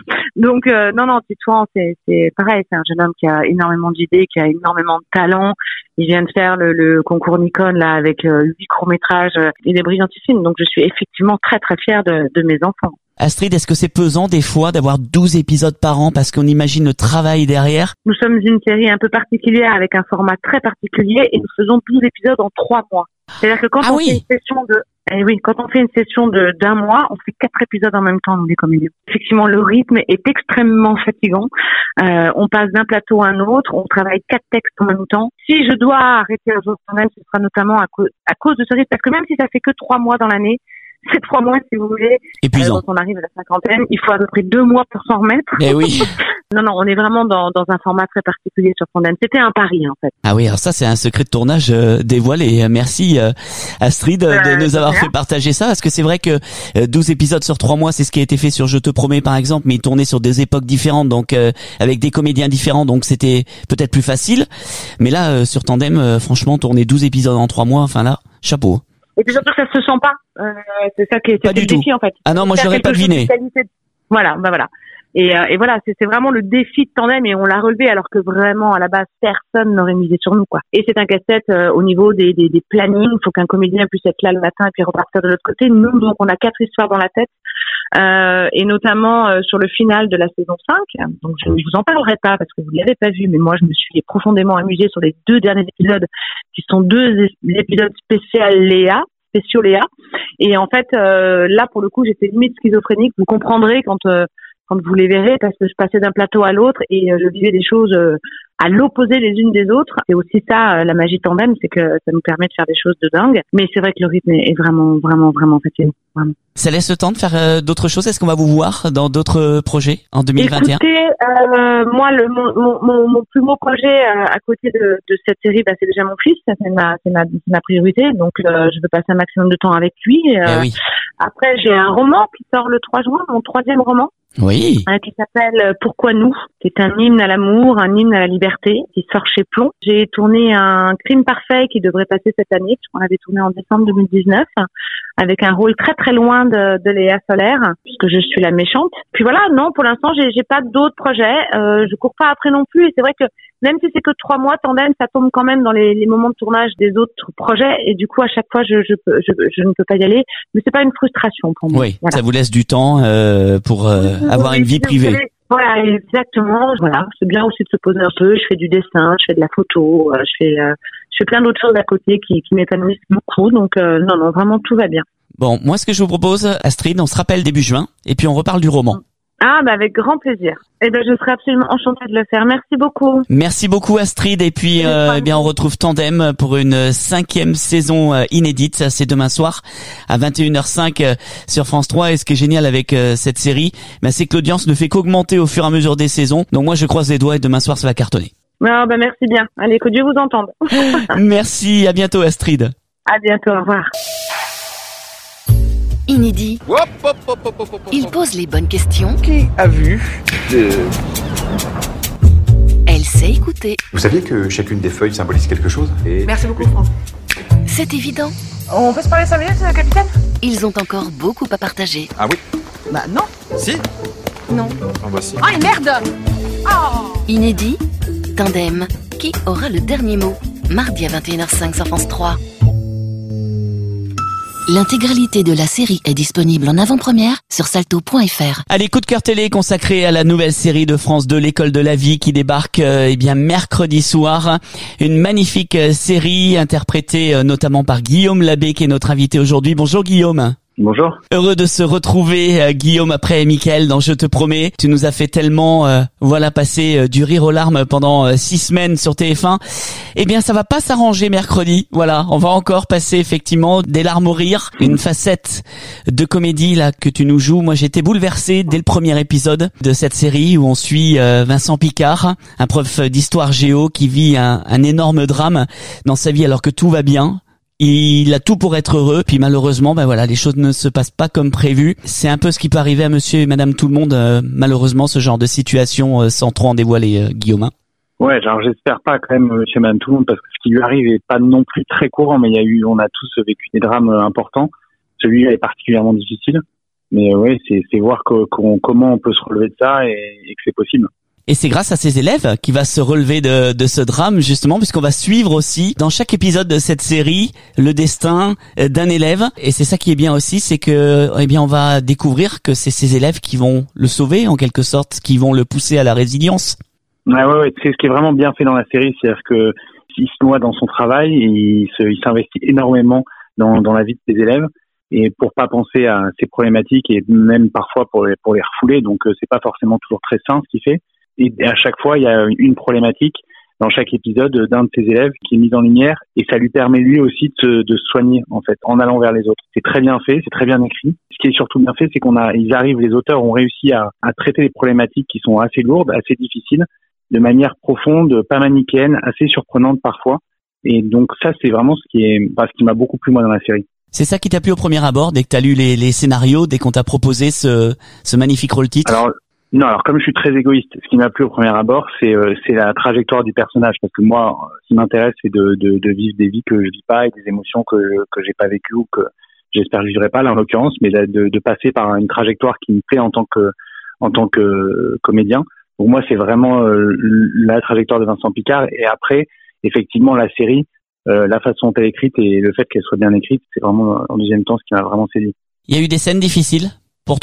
Donc euh, non non, Titouan, c'est c'est pareil, c'est un jeune homme qui a énormément d'idées, qui a énormément de talent. Il vient de faire le, le concours Nikon là avec euh, huit courts-métrages. Euh, il est brillantissime. Donc je suis effectivement très très fière de, de mes enfants. Astrid, est-ce que c'est pesant des fois d'avoir douze épisodes par an parce qu'on imagine le travail derrière? Nous sommes une série un peu particulière avec un format très particulier et nous faisons douze épisodes en trois mois. C'est-à-dire que quand ah on oui. fait une session de Eh oui, quand on fait une session de d'un mois, on fait quatre épisodes en même temps, nous les comédiens. Effectivement, le rythme est extrêmement fatigant. Euh, on passe d'un plateau à un autre, on travaille quatre textes en même temps. Si je dois arrêter un jour quand même, ce sera notamment à cause à cause de ce rythme, parce que même si ça fait que trois mois dans l'année, c'est trois mois si vous voulez. Épuisant. Euh, quand on arrive à la cinquantaine, il faut à peu près deux mois pour s'en remettre. Eh oui. non, non, on est vraiment dans, dans un format très particulier sur Tandem. C'était un pari en fait. Ah oui, alors ça c'est un secret de tournage euh, dévoilé. Merci euh, Astrid euh, de nous avoir fait partager ça, parce que c'est vrai que euh, douze épisodes sur trois mois, c'est ce qui a été fait sur Je te promets par exemple, mais tourné sur des époques différentes, donc euh, avec des comédiens différents, donc c'était peut-être plus facile. Mais là euh, sur Tandem, euh, franchement, tourner douze épisodes en trois mois, enfin là, chapeau. Et puis surtout, ça se sent pas. Euh, c'est ça qui est, pas c'est du le défi, tout. en fait. Ah non, moi, je l'aurais pas deviné. De voilà, bah voilà. Et, euh, et voilà, c'est, c'est vraiment le défi de Tandem et on l'a relevé alors que vraiment, à la base, personne n'aurait misé sur nous, quoi. Et c'est un casse-tête euh, au niveau des, des, des plannings. Il faut qu'un comédien puisse être là le matin et puis repartir de l'autre côté. Nous, donc, on a quatre histoires dans la tête. euh, et notamment euh, sur le final de la saison cinq. Donc je ne vous en parlerai pas parce que vous ne l'avez pas vu, mais moi je me suis profondément amusée sur les deux derniers épisodes qui sont deux épisodes spéciaux Léa, spéciaux Léa. Et en fait, euh, là pour le coup, j'étais limite schizophrénique. Vous comprendrez quand euh, quand vous les verrez parce que je passais d'un plateau à l'autre et euh, je vivais des choses euh, à l'opposé les unes des autres. C'est aussi ça, euh, la magie Tandem, c'est que ça nous permet de faire des choses de dingue. Mais c'est vrai que le rythme est, est vraiment, vraiment, vraiment fascinant. Vraiment. Ça laisse le temps de faire euh, d'autres choses. Est-ce qu'on va vous voir dans d'autres projets en deux mille vingt et un? Écoutez, euh, moi, le, mon, mon, mon plus beau projet euh, à côté de, de cette série, bah, c'est déjà mon fils. Ça, c'est ma, c'est ma, c'est ma priorité. Donc, euh, je veux passer un maximum de temps avec lui. Euh, eh oui. Après, j'ai un roman qui sort le trois juin, mon troisième roman. Oui. Euh, qui s'appelle Pourquoi nous? C'est un hymne à l'amour, un hymne à la liberté, qui sort chez Plomb. J'ai tourné un Crime parfait qui devrait passer cette année, puisqu'on l'avait tourné en décembre deux mille dix-neuf, avec un rôle très très loin de, de Léa Solaire, puisque je suis la méchante. Puis voilà, non, pour l'instant, j'ai, j'ai pas d'autres projets. Euh, je cours pas après non plus, et c'est vrai que même si c'est que trois mois, Tandem, ça tombe quand même dans les, les moments de tournage des autres projets, et du coup, à chaque fois, je, je, je, je, je ne peux pas y aller, mais c'est pas une frustration pour moi. Oui, voilà. Ça vous laisse du temps euh, pour euh, avoir une vie privée. Voilà, exactement. Voilà, c'est bien aussi de se poser un peu. Je fais du dessin, je fais de la photo, euh, je fais, euh, je fais plein d'autres choses à côté qui, qui m'épanouissent beaucoup. Donc, euh, non, non, vraiment, tout va bien. Bon, moi, ce que je vous propose, Astrid, on se rappelle début juin, et puis on reparle du roman. Ah, bah avec grand plaisir. Eh ben, je serais absolument enchantée de le faire. Merci beaucoup. Merci beaucoup, Astrid. Et puis, euh, eh bien, on retrouve Tandem pour une cinquième saison euh, inédite. Ça, c'est demain soir à vingt et une heures cinq euh, sur France trois. Et ce qui est génial avec euh, cette série, ben, c'est que l'audience ne fait qu'augmenter au fur et à mesure des saisons. Donc moi, je croise les doigts et demain soir, ça va cartonner. Ah, bah merci bien. Allez, que Dieu vous entende. Merci. À bientôt, Astrid. À bientôt. Au revoir. Inédit. Il pose les bonnes questions. Qui a vu de... Elle sait écouter. Vous saviez que chacune des feuilles symbolise quelque chose et... Merci beaucoup, Franck. C'est évident. On peut se parler cinq minutes, capitaine? Ils ont encore beaucoup à partager. Ah oui? Bah non. Si? Non. En voici. Ah, oh, merde! Oh. Inédit. Tandem. Qui aura le dernier mot? Mardi à vingt et une heures cinq sur France trois. L'intégralité de la série est disponible en avant-première sur salto point f r. Allez, coup de cœur télé consacré à la nouvelle série de France deux, L'école de la vie, qui débarque euh, eh bien mercredi soir. Une magnifique euh, série interprétée euh, notamment par Guillaume Labbé, qui est notre invité aujourd'hui. Bonjour Guillaume. Bonjour. Heureux de se retrouver, euh, Guillaume, après Mickaël dans Je te promets. Tu nous as fait tellement, euh, voilà, passer euh, du rire aux larmes pendant euh, six semaines sur T F un. Eh bien, ça va pas s'arranger mercredi. Voilà, on va encore passer effectivement des larmes au rire, une facette de comédie là que tu nous joues. Moi, j'ai été bouleversé dès le premier épisode de cette série où on suit euh, Vincent Picard, un prof d'histoire géo qui vit un, un énorme drame dans sa vie alors que tout va bien. Il a tout pour être heureux, puis malheureusement, ben voilà, les choses ne se passent pas comme prévu. C'est un peu ce qui peut arriver à monsieur et madame tout le monde, euh, malheureusement, ce genre de situation, euh, sans trop en dévoiler, euh, Guillaume. Ouais, alors j'espère pas quand même monsieur et madame tout le monde, parce que ce qui lui arrive est pas non plus très courant, mais il y a eu, on a tous vécu des drames euh, importants. Celui-là est particulièrement difficile, mais euh, ouais, c'est, c'est voir que, qu'on, comment on peut se relever de ça et, et que c'est possible. Et c'est grâce à ces élèves qu'il va se relever de, de ce drame, justement, puisqu'on va suivre aussi, dans chaque épisode de cette série, le destin d'un élève. Et c'est ça qui est bien aussi, c'est que, eh bien, on va découvrir que c'est ces élèves qui vont le sauver, en quelque sorte, qui vont le pousser à la résilience. Ouais, ouais, ouais. C'est ce qui est vraiment bien fait dans la série, c'est-à-dire que il se noie dans son travail, et il, se, il s'investit énormément dans, dans la vie de ses élèves. Et pour pas penser à ces problématiques, et même parfois pour les, pour les refouler. Donc, c'est pas forcément toujours très sain ce qu'il fait. Et à chaque fois, il y a une problématique dans chaque épisode d'un de ses élèves qui est mise en lumière, et ça lui permet lui aussi de se, de se soigner, en fait, en allant vers les autres. C'est très bien fait, c'est très bien écrit. Ce qui est surtout bien fait, c'est qu'on a, ils arrivent, les auteurs ont réussi à, à traiter des problématiques qui sont assez lourdes, assez difficiles, de manière profonde, pas manichéenne, assez surprenante parfois. Et donc ça, c'est vraiment ce qui est, bah, ce qui m'a beaucoup plu moi dans la série. C'est ça qui t'a plu au premier abord, dès que t'as lu les, les scénarios, dès qu'on t'a proposé ce, ce magnifique rôle-titre? Alors, non, alors comme je suis très égoïste, ce qui m'a plu au premier abord, c'est euh, c'est la trajectoire du personnage, parce que moi, ce qui m'intéresse, c'est de, de, de vivre des vies que je vis pas et des émotions que que j'ai pas vécues ou que j'espère que je vivrai pas là en l'occurrence, mais de, de passer par une trajectoire qui me plaît en tant que en tant que comédien. Pour moi, c'est vraiment euh, la trajectoire de Vincent Picard. Et après, effectivement, la série, euh, la façon dont elle est écrite et le fait qu'elle soit bien écrite, c'est vraiment en deuxième temps ce qui m'a vraiment séduit. Il y a eu des scènes difficiles pour toi?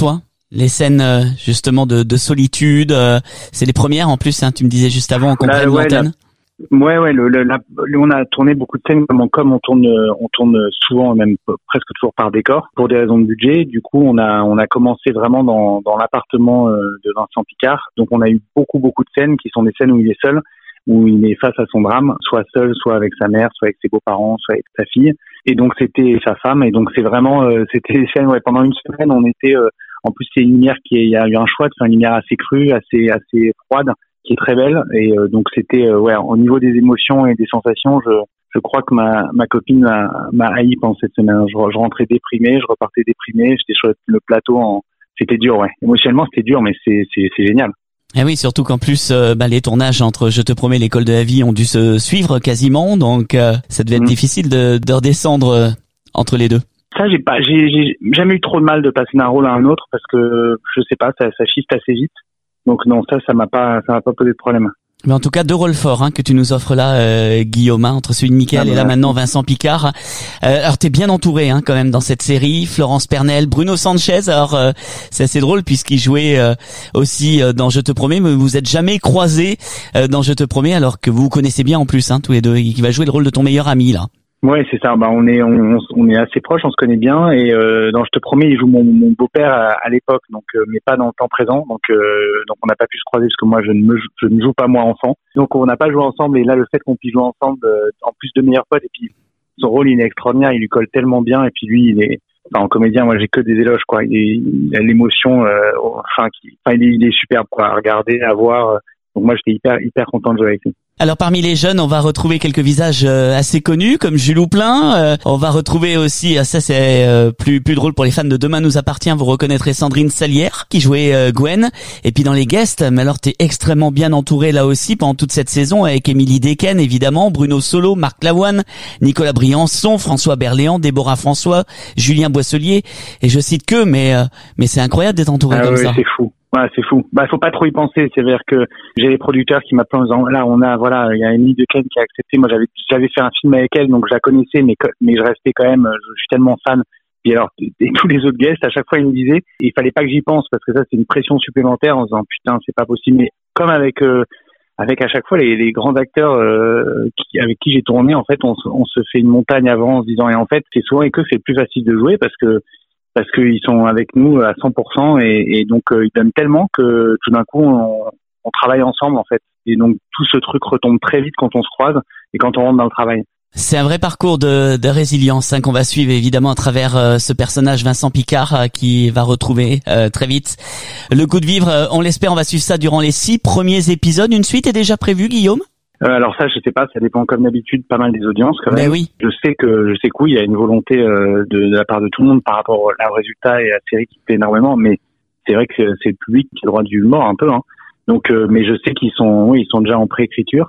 Les scènes euh, justement de, de solitude, euh, c'est les premières en plus, hein, tu me disais juste avant qu'on prenne ouais, l'antenne. La, ouais, ouais, le, le, la, on a tourné beaucoup de scènes comme, comme on tourne, on tourne souvent, même presque toujours par décor, pour des raisons de budget. Du coup, on a, on a commencé vraiment dans, dans l'appartement de Vincent Picard. Donc, on a eu beaucoup, beaucoup de scènes qui sont des scènes où il est seul, où il est face à son drame, soit seul, soit avec sa mère, soit avec ses beaux-parents, soit avec sa fille. Et donc, c'était sa femme. Et donc, c'est vraiment, euh, c'était des scènes, ouais, pendant une semaine, on était, euh, en plus, c'est une lumière qui est, il y a eu un choix de faire une lumière assez crue, assez, assez froide, qui est très belle. Et euh, donc, c'était, euh, ouais, au niveau des émotions et des sensations, je, je crois que ma, ma copine m'a, m'a haï pendant cette semaine. Je, je rentrais déprimé, je repartais déprimé, j'étais sur le plateau en, c'était dur, ouais. Émotionnellement, c'était dur, mais c'est, c'est, c'est génial. Eh oui, surtout qu'en plus, euh, bah, les tournages entre Je te promets, l'école de la vie ont dû se suivre quasiment, donc euh, ça devait être mmh. difficile de, de redescendre euh, entre les deux. Ça, j'ai pas, j'ai, j'ai jamais eu trop de mal de passer d'un rôle à un autre parce que je sais pas, ça, ça shift assez vite. Donc non, ça, ça m'a pas, ça m'a pas posé de problème. Mais en tout cas, deux rôles forts hein, que tu nous offres là, euh, Guillaume, hein, entre celui de Mickaël ah, et là maintenant Vincent Picard. Euh, alors t'es bien entouré hein, quand même dans cette série. Florence Pernel, Bruno Sanchez. Alors euh, c'est assez drôle puisqu'il jouait euh, aussi euh, dans Je te promets, mais vous êtes jamais croisés euh, dans Je te promets, alors que vous vous connaissez bien en plus, hein, tous les deux. Qui va jouer le rôle de ton meilleur ami là. Ouais, c'est ça. Bah, on est, on, on est assez proches, on se connaît bien. Et euh, dans Je te promets, il joue mon, mon beau-père à, à l'époque, donc euh, mais pas dans le temps présent. Donc, euh, donc on n'a pas pu se croiser parce que moi, je ne me, je ne joue pas moi enfant. Donc, on n'a pas joué ensemble. Et là, le fait qu'on puisse jouer ensemble, euh, en plus de meilleurs potes, et puis son rôle, il est extraordinaire. Il lui colle tellement bien. Et puis lui, il est, enfin, en comédien, moi, j'ai que des éloges, quoi. Il, est, il a l'émotion, euh, enfin, qui, enfin, il est, il est superbe, quoi, à regarder, à voir. Donc moi, j'étais hyper, hyper content de jouer avec lui. Alors parmi les jeunes, on va retrouver quelques visages euh, assez connus comme Jules Houplin. Euh, on va retrouver aussi, ça c'est euh, plus plus drôle pour les fans de Demain nous appartient, vous reconnaîtrez Sandrine Salière qui jouait euh, Gwen. Et puis dans les guests, mais alors t'es extrêmement bien entouré là aussi pendant toute cette saison avec Émilie Dequesne évidemment, Bruno Solo, Marc Lavoine, Nicolas Briançon, François Berléand, Déborah François, Julien Boisselier. Et je cite que, mais euh, mais c'est incroyable d'être entouré ah comme ouais, ça. C'est fou. Ouais, c'est fou. Bah, faut pas trop y penser. C'est-à-dire que j'ai les producteurs qui m'appellent en disant, là, on a, voilà, il y a Émilie Dequesne qui a accepté. Moi, j'avais, j'avais fait un film avec elle, donc je la connaissais, mais, mais je restais quand même, je suis tellement fan. Et alors, et tous les autres guests, à chaque fois, ils me disaient, il fallait pas que j'y pense, parce que ça, c'est une pression supplémentaire en disant, putain, c'est pas possible. Mais comme avec, euh, avec à chaque fois les, les grands acteurs, euh, qui, avec qui j'ai tourné, en fait, on, on se fait une montagne avant en se disant, et en fait, c'est souvent avec eux que c'est le plus facile de jouer parce que, parce qu'ils sont avec nous à cent pour cent et, et donc euh, ils donnent tellement que tout d'un coup on, on travaille ensemble en fait et donc tout ce truc retombe très vite quand on se croise et quand on rentre dans le travail. C'est un vrai parcours de, de résilience hein, qu'on va suivre évidemment à travers euh, ce personnage Vincent Picard euh, qui va retrouver euh, très vite le goût de vivre. Euh, on l'espère, on va suivre ça durant les six premiers épisodes. Une suite est déjà prévue, Guillaume ? Euh, alors ça, je sais pas, ça dépend comme d'habitude pas mal des audiences quand même. Ben oui. Je sais que je sais que oui, il y a une volonté euh, de, de la part de tout le monde par rapport au résultat et à la série qui plaît énormément, mais c'est vrai que c'est, c'est le public qui a le droit du mort un peu. Hein. Donc, euh, mais je sais qu'ils sont, oui, ils sont déjà en préécriture,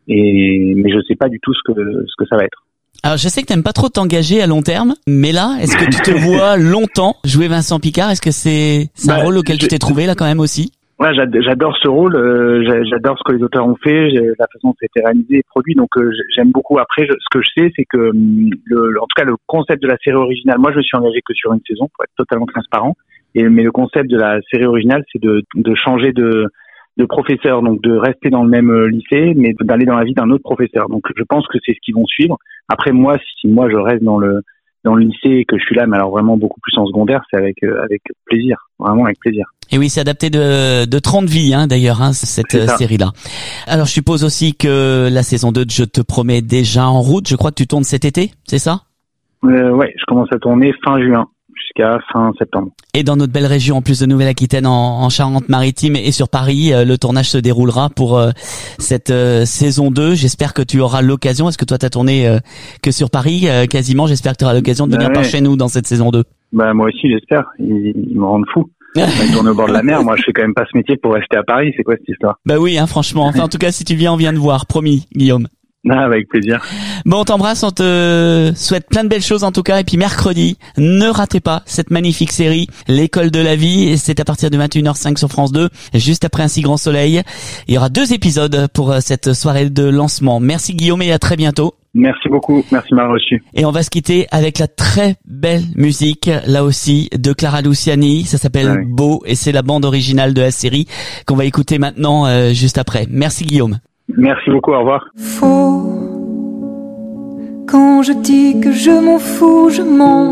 et mais je sais pas du tout ce que ce que ça va être. Alors je sais que t'aimes pas trop t'engager à long terme, mais là, est-ce que tu te vois longtemps jouer Vincent Picard ? Est-ce que c'est, c'est un bah, rôle auquel je... tu t'es trouvé là quand même aussi ? Ouais, j'adore ce rôle, euh, j'adore ce que les auteurs ont fait, la façon dont ça a été réalisé et produit, donc euh, j'aime beaucoup. Après, je, ce que je sais, c'est que, le, en tout cas, le concept de la série originale, moi je me suis engagé que sur une saison, pour être totalement transparent, et, mais le concept de la série originale, c'est de, de changer de, de professeur, donc de rester dans le même lycée, mais d'aller dans la vie d'un autre professeur. Donc je pense que c'est ce qu'ils vont suivre. Après, moi, si moi je reste dans le dans le lycée et que je suis là, mais alors vraiment beaucoup plus en secondaire, c'est avec euh, avec plaisir, vraiment avec plaisir. Et oui, c'est adapté de de trente vies hein, d'ailleurs hein, cette série-là. Alors je suppose aussi que la saison deux de Je te promets déjà en route. Je crois que tu tournes cet été, c'est ça ? euh, Ouais, je commence à tourner fin juin jusqu'à fin septembre. Et dans notre belle région, en plus de Nouvelle-Aquitaine, en, en Charente-Maritime et sur Paris, euh, le tournage se déroulera pour euh, cette euh, saison deux. J'espère que tu auras l'occasion. Est-ce que toi, t'as tourné euh, que sur Paris euh, quasiment ? J'espère que tu auras l'occasion de venir bah ouais. par chez nous dans cette saison deux. Bah moi aussi, j'espère. Ils, ils me rendent fou. Ils tournent au bord de la mer. Moi, je fais quand même pas ce métier pour rester à Paris. C'est quoi cette histoire ? Bah oui, hein, franchement. Enfin, en tout cas, si tu viens, on vient de voir. Promis, Guillaume. Ah, avec plaisir. Bon, on t'embrasse, on te souhaite plein de belles choses en tout cas. Et puis mercredi, ne ratez pas cette magnifique série, L'école de la vie. C'est à partir de vingt et une heures cinq sur France deux, juste après Un si grand soleil. Il y aura deux épisodes pour cette soirée de lancement. Merci Guillaume et à très bientôt. Merci beaucoup, merci de m'avoir reçu. Et on va se quitter avec la très belle musique, là aussi, de Clara Luciani. Ça s'appelle ouais. Beau et c'est la bande originale de la série qu'on va écouter maintenant, euh, juste après. Merci Guillaume. Merci beaucoup, au revoir. Faux, quand je dis que je m'en fous, je mens.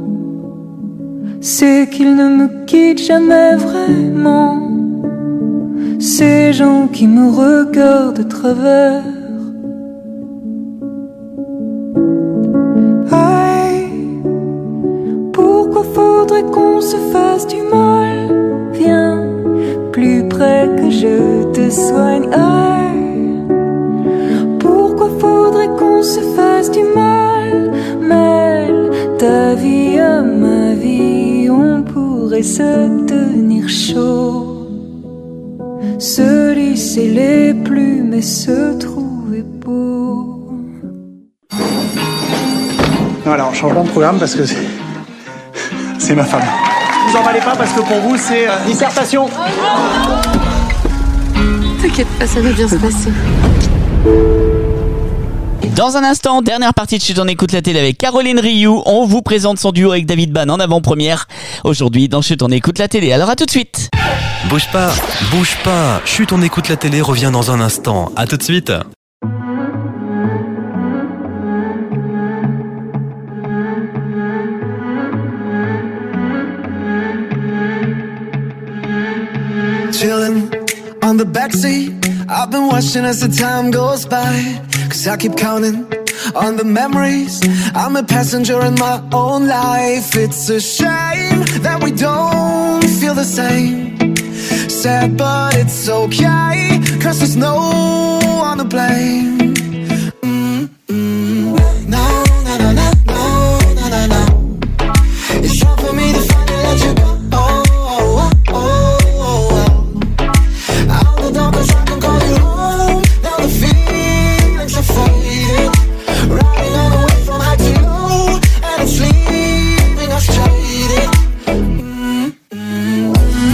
C'est qu'il ne me quitte jamais vraiment. Ces gens qui me regardent de travers. Pourquoi faudrait qu'on se fasse du mal? Viens plus près que je te soigne. Aïe. Pourquoi faudrait qu'on se fasse du mal? Mêle ta vie à ma vie, on pourrait se tenir chaud, se lisser les plumes et se trouver beau. Voilà, on change de programme parce que c'est... c'est ma femme. Vous emballez pas parce que pour vous c'est euh, dissertation. T'inquiète pas, ça va bien se passer. Dans un instant, dernière partie de Chut on écoute la télé avec Caroline Rioux. On vous présente son duo avec David Bann en avant-première aujourd'hui dans Chut on écoute la télé. Alors à tout de suite. Bouge pas, bouge pas. Chut on écoute la télé revient dans un instant. À tout de suite. Chillin' on the backseat, I've been watching as the time goes by. Cause I keep counting on the memories. I'm a passenger in my own life. It's a shame that we don't feel the same. Sad but it's okay, cause there's no one to blame. Mm-mm. No, no, no, no, no, no, no, no. It's hard for me to finally let you go. Oh, oh, oh, oh. Cause I can call you home. Now the feelings are fading. Riding on the way from high to low, and it's leaving us jaded. Mm-hmm.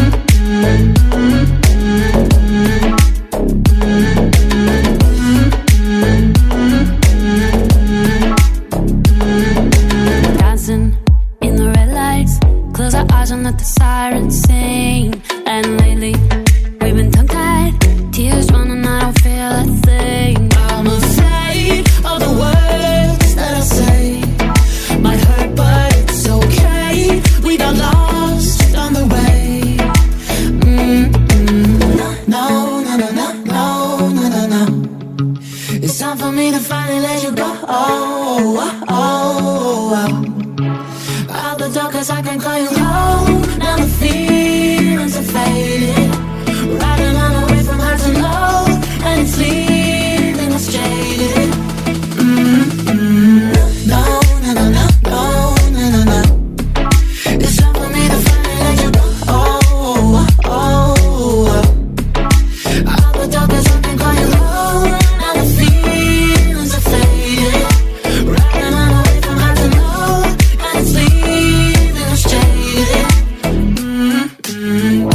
Dancing in the red lights, close our eyes and let the sirens sing. And lately we've been tongue-tied, tears running, I don't feel a thing. I'm afraid of the words that I say. Might hurt, but it's okay. We got lost on the way. Mm-mm. No, no, no, no, no, no, no, no. It's time for me to finally let you go. Oh, oh, oh, oh. Out the door, cause I can call you home. Now the feelings are faded. Riding on away from high to low, and it's leaving us jaded. Mm-hmm. No, no, no, no, no, no, no, no. It's time for me to finally let you go. Oh, oh, oh, oh. Out the door, cause I can call you home. Now the feelings are faded. Riding on away from high to low, and it's leaving us jaded. Mm-hmm.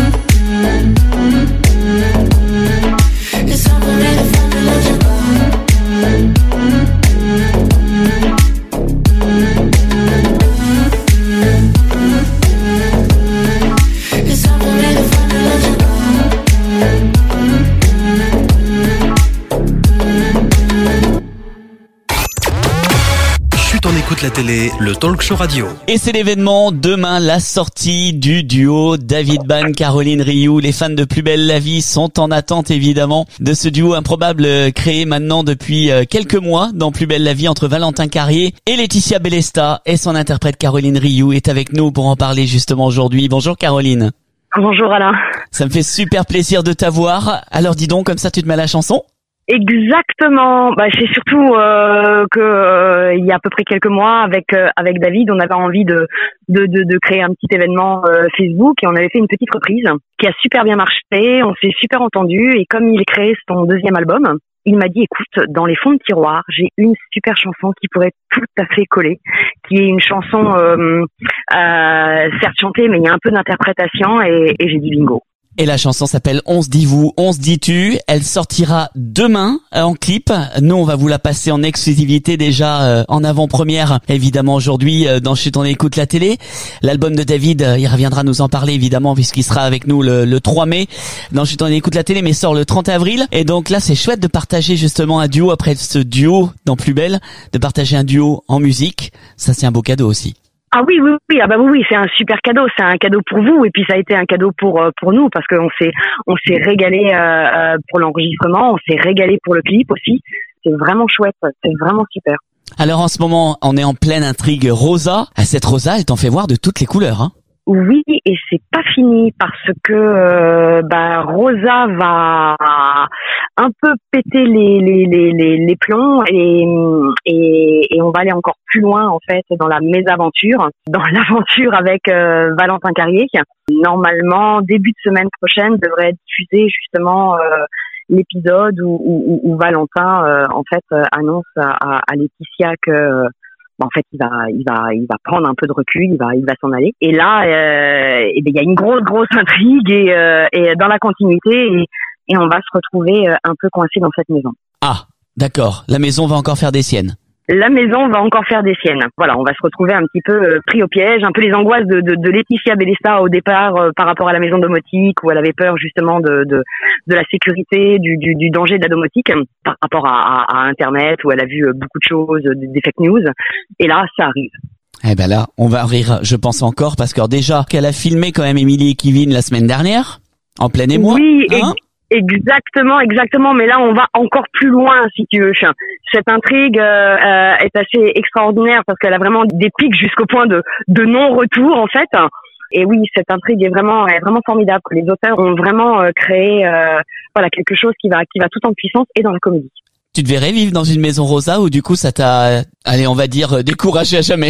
It's time for me to finally let you go. It's time for me to finally let you go. Chut on écoute la télé, le talk show radio. Et c'est l'événement demain, la sortie du duo David Bann, Caroline Rioux. Les fans de Plus belle la vie sont en attente évidemment de ce duo improbable créé maintenant depuis quelques mois dans Plus belle la vie entre Valentin Carrier et Laetitia Bellesta. Et son interprète Caroline Rioux est avec nous pour en parler justement aujourd'hui. Bonjour Caroline. Bonjour Alain. Ça me fait super plaisir de t'avoir. Alors dis donc, comme ça tu te mets à la chanson ? Exactement. Bah, c'est surtout euh, que euh, il y a à peu près quelques mois, avec euh, avec David, on avait envie de de de, de créer un petit événement euh, Facebook et on avait fait une petite reprise qui a super bien marché. On s'est super entendu et comme il crée son deuxième album, il m'a dit écoute, dans les fonds de tiroir, j'ai une super chanson qui pourrait tout à fait coller, qui est une chanson euh, euh, certes chantée, mais il y a un peu d'interprétation et, et j'ai dit bingo. Et la chanson s'appelle On se dit vous, on se dit tu. Elle sortira demain euh, en clip. Nous, on va vous la passer en exclusivité déjà euh, en avant-première, évidemment aujourd'hui euh, dans Chut on écoute la télé. L'album de David, euh, il reviendra nous en parler évidemment puisqu'il sera avec nous le, le trois mai dans Chut on écoute la télé, mais sort le trente avril. Et donc là, c'est chouette de partager justement un duo après ce duo dans Plus belle, de partager un duo en musique. Ça, c'est un beau cadeau aussi. Ah oui, oui, oui, ah bah oui, oui, c'est un super cadeau, c'est un cadeau pour vous et puis ça a été un cadeau pour pour nous parce qu'on s'est on s'est régalé euh, pour l'enregistrement, on s'est régalé pour le clip aussi. C'est vraiment chouette, c'est vraiment super. Alors en ce moment, on est en pleine intrigue Rosa. Cette Rosa, elle t'en fait voir de toutes les couleurs, hein. Oui, et c'est pas fini parce que euh, bah Rosa va un peu péter les les les les, les plombs et, et et on va aller encore plus loin en fait dans la mésaventure, dans l'aventure avec euh, Valentin Carrier. Normalement, début de semaine prochaine devrait être diffusé justement euh, l'épisode où, où, où Valentin euh, en fait euh, annonce à, à, à Laetitia que euh, en fait, il va, il va, il va prendre un peu de recul, il va, il va s'en aller. Et là, euh, et ben, il y a une grosse, grosse intrigue et, euh, et dans la continuité, et, et on va se retrouver un peu coincé dans cette maison. Ah, d'accord. La maison va encore faire des siennes. La maison va encore faire des siennes. Voilà, on va se retrouver un petit peu euh, pris au piège, un peu les angoisses de, de, de Laetitia Bellessa au départ euh, par rapport à la maison domotique où elle avait peur justement de de, de la sécurité, du, du, du danger de la domotique par rapport à, à, à Internet où elle a vu beaucoup de choses, des fake news. Et là, ça arrive. Eh ben là, on va rire, je pense encore, parce que déjà qu'elle a filmé quand même Émilie et Kevin la semaine dernière, en plein émoi. Oui, hein exactement, exactement. Mais là, on va encore plus loin, si tu veux. Cette intrigue euh, est assez extraordinaire parce qu'elle a vraiment des pics jusqu'au point de, de non-retour, en fait. Et oui, cette intrigue est vraiment, est vraiment formidable. Les auteurs ont vraiment euh, créé, euh, voilà, quelque chose qui va, qui va tout en puissance et dans la comédie. Tu te verrais vivre dans une maison Rosa ou du coup ça t'a, allez, on va dire, découragé à jamais?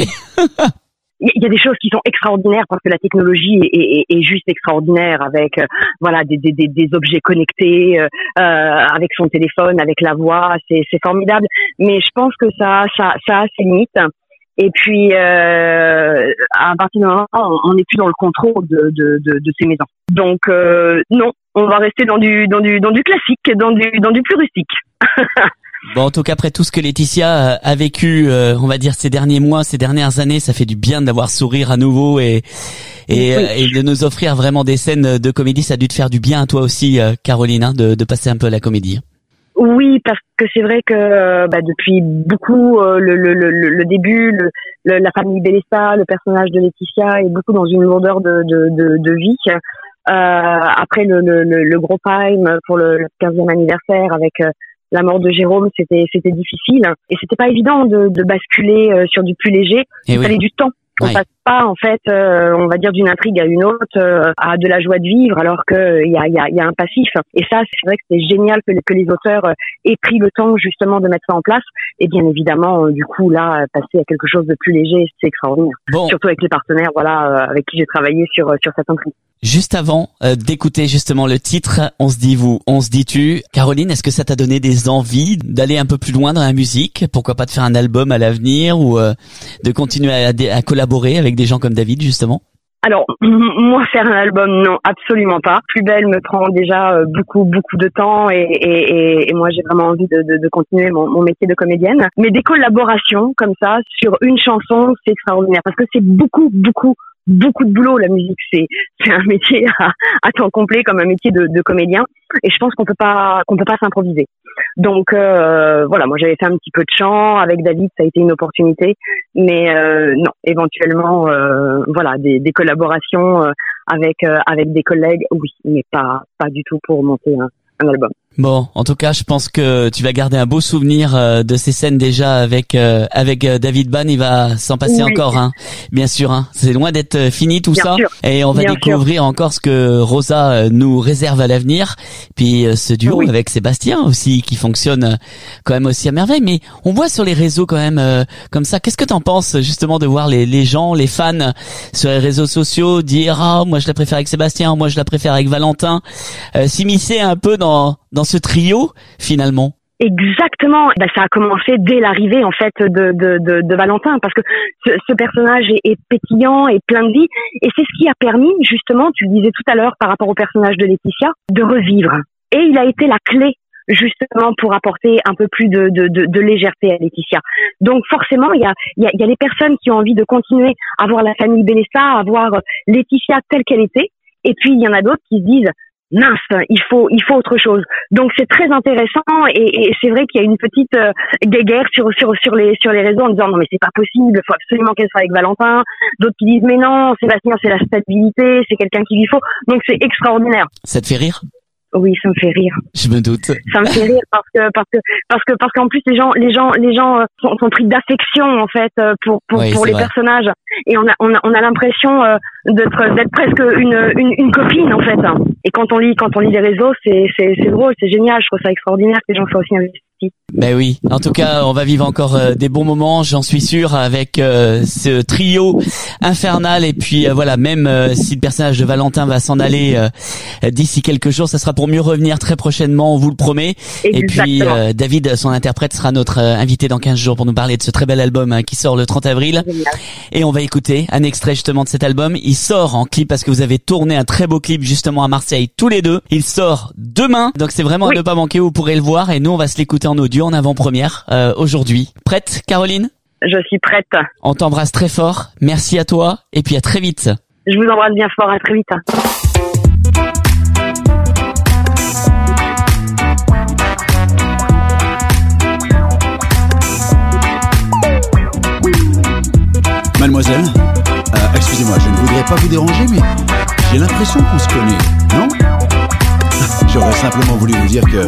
Il y a des choses qui sont extraordinaires parce que la technologie est, est, est juste extraordinaire avec euh, voilà des, des, des objets connectés, euh, avec son téléphone, avec la voix, c'est, c'est formidable. Mais je pense que ça, ça, ça a ses limites. Et puis euh, à partir d'un moment, on n'est plus dans le contrôle de, de, de, de ces maisons. Donc euh, non, on va rester dans du, dans du, dans du classique, dans du, dans du plus rustique. Bon, en tout cas, après tout ce que Laetitia a vécu, euh, on va dire ces derniers mois, ces dernières années, ça fait du bien d'avoir sourire à nouveau et et, oui. et de nous offrir vraiment des scènes de comédie. Ça a dû te faire du bien à toi aussi, Caroline, hein, de, de passer un peu à la comédie. Oui, parce que c'est vrai que bah, depuis beaucoup euh, le, le, le, le début, le, le, la famille Bellessa, le personnage de Laetitia est beaucoup dans une lourdeur de, de, de, de vie. Euh, après le, le, le, le gros time pour le, le quinzième anniversaire avec euh, la mort de Jérôme, c'était c'était difficile et c'était pas évident de, de basculer euh, sur du plus léger. Et il oui. fallait du temps. On ouais. passe pas en fait, euh, on va dire d'une intrigue à une autre, euh, à de la joie de vivre, alors que il y a il y a il y a un passif. Et ça, c'est vrai que c'est génial que que les auteurs euh, aient pris le temps justement de mettre ça en place. Et bien évidemment, euh, du coup là, passer à quelque chose de plus léger, c'est extraordinaire. Bon. Surtout avec les partenaires, voilà, euh, avec qui j'ai travaillé sur sur cette intrigue. Juste avant euh, d'écouter justement le titre, on se dit vous, on se dit tu. Caroline, est-ce que ça t'a donné des envies d'aller un peu plus loin dans la musique? Pourquoi pas de faire un album à l'avenir ou euh, de continuer à, à collaborer avec des gens comme David justement? Alors, moi, faire un album, non, absolument pas. Plus belle me prend déjà beaucoup, beaucoup de temps et, et, et moi, j'ai vraiment envie de, de, de continuer mon, mon métier de comédienne. Mais des collaborations comme ça sur une chanson, c'est extraordinaire parce que c'est beaucoup, beaucoup beaucoup de boulot. La musique, c'est c'est un métier à, à temps complet comme un métier de, de comédien et je pense qu'on peut pas qu'on peut pas s'improviser. Donc euh, voilà, moi j'avais fait un petit peu de chant avec David, ça a été une opportunité, mais euh, non, éventuellement euh, voilà des, des collaborations euh, avec euh, avec des collègues, oui, mais pas pas du tout pour monter un, un album. Bon, en tout cas, je pense que tu vas garder un beau souvenir euh, de ces scènes déjà avec euh, avec euh, David Ban. Il va s'en passer oui. encore, hein. Bien sûr, hein. C'est loin d'être fini tout Bien ça, sûr. Et on va Bien découvrir sûr. encore ce que Rosa euh, nous réserve à l'avenir. Puis euh, ce duo oui. avec Sébastien aussi qui fonctionne euh, quand même aussi à merveille. Mais on voit sur les réseaux quand même euh, comme ça. Qu'est-ce que t'en penses justement de voir les les gens, les fans sur les réseaux sociaux dire ah moi je la préfère avec Sébastien, moi je la préfère avec Valentin, euh, s'immiscer un peu dans dans ce trio finalement? Exactement. Ben, ça a commencé dès l'arrivée en fait de, de, de, de Valentin, parce que ce, ce personnage est, est pétillant et plein de vie, et c'est ce qui a permis justement, tu le disais tout à l'heure par rapport au personnage de Laetitia, de revivre. Et il a été la clé justement pour apporter un peu plus de, de, de, de légèreté à Laetitia. Donc forcément, il y a, il y a, il y a les personnes qui ont envie de continuer à voir la famille Bélessa, à voir Laetitia telle qu'elle était, et puis il y en a d'autres qui se disent mince, il faut, il faut autre chose. Donc c'est très intéressant et, et c'est vrai qu'il y a une petite euh, guéguerre sur, sur, sur les, sur les réseaux en disant non mais c'est pas possible, il faut absolument qu'elle soit avec Valentin. D'autres qui disent mais non, Sébastien c'est la stabilité, c'est quelqu'un qui lui faut. Donc c'est extraordinaire. Ça te fait rire? Oui, ça me fait rire. Je me doute. Ça me fait rire parce que parce que parce que parce qu'en plus les gens les gens les gens sont, sont pris d'affection en fait pour pour oui, pour les vrai. personnages et on a on a on a l'impression euh, d'être d'être presque une, une une copine en fait. Et quand on lit quand on lit les réseaux, c'est c'est c'est drôle, c'est génial. Je trouve ça extraordinaire que les gens soient aussi investis. Ben oui, en tout cas, on va vivre encore euh, des bons moments, j'en suis sûr, avec euh, ce trio infernal. Et puis euh, voilà, même euh, si le personnage de Valentin va s'en aller euh, d'ici quelques jours, ça sera pour mieux revenir très prochainement, on vous le promet. Exactement. Et puis euh, David, son interprète, sera notre euh, invité dans quinze jours pour nous parler de ce très bel album hein, qui sort le trente avril. Génial. Et on va écouter un extrait justement de cet album. Il sort en clip parce que vous avez tourné un très beau clip justement à Marseille tous les deux. Il sort demain, donc c'est vraiment Oui. à ne pas manquer, vous pourrez le voir. Et nous, on va se l'écouter en audio en avant-première euh, aujourd'hui. Prête, Caroline? Je suis prête. On t'embrasse très fort. Merci à toi et puis à très vite. Je vous embrasse bien fort. À très vite. Mademoiselle, euh, excusez-moi, je ne voudrais pas vous déranger, mais j'ai l'impression qu'on se connaît, non? J'aurais simplement voulu vous dire que...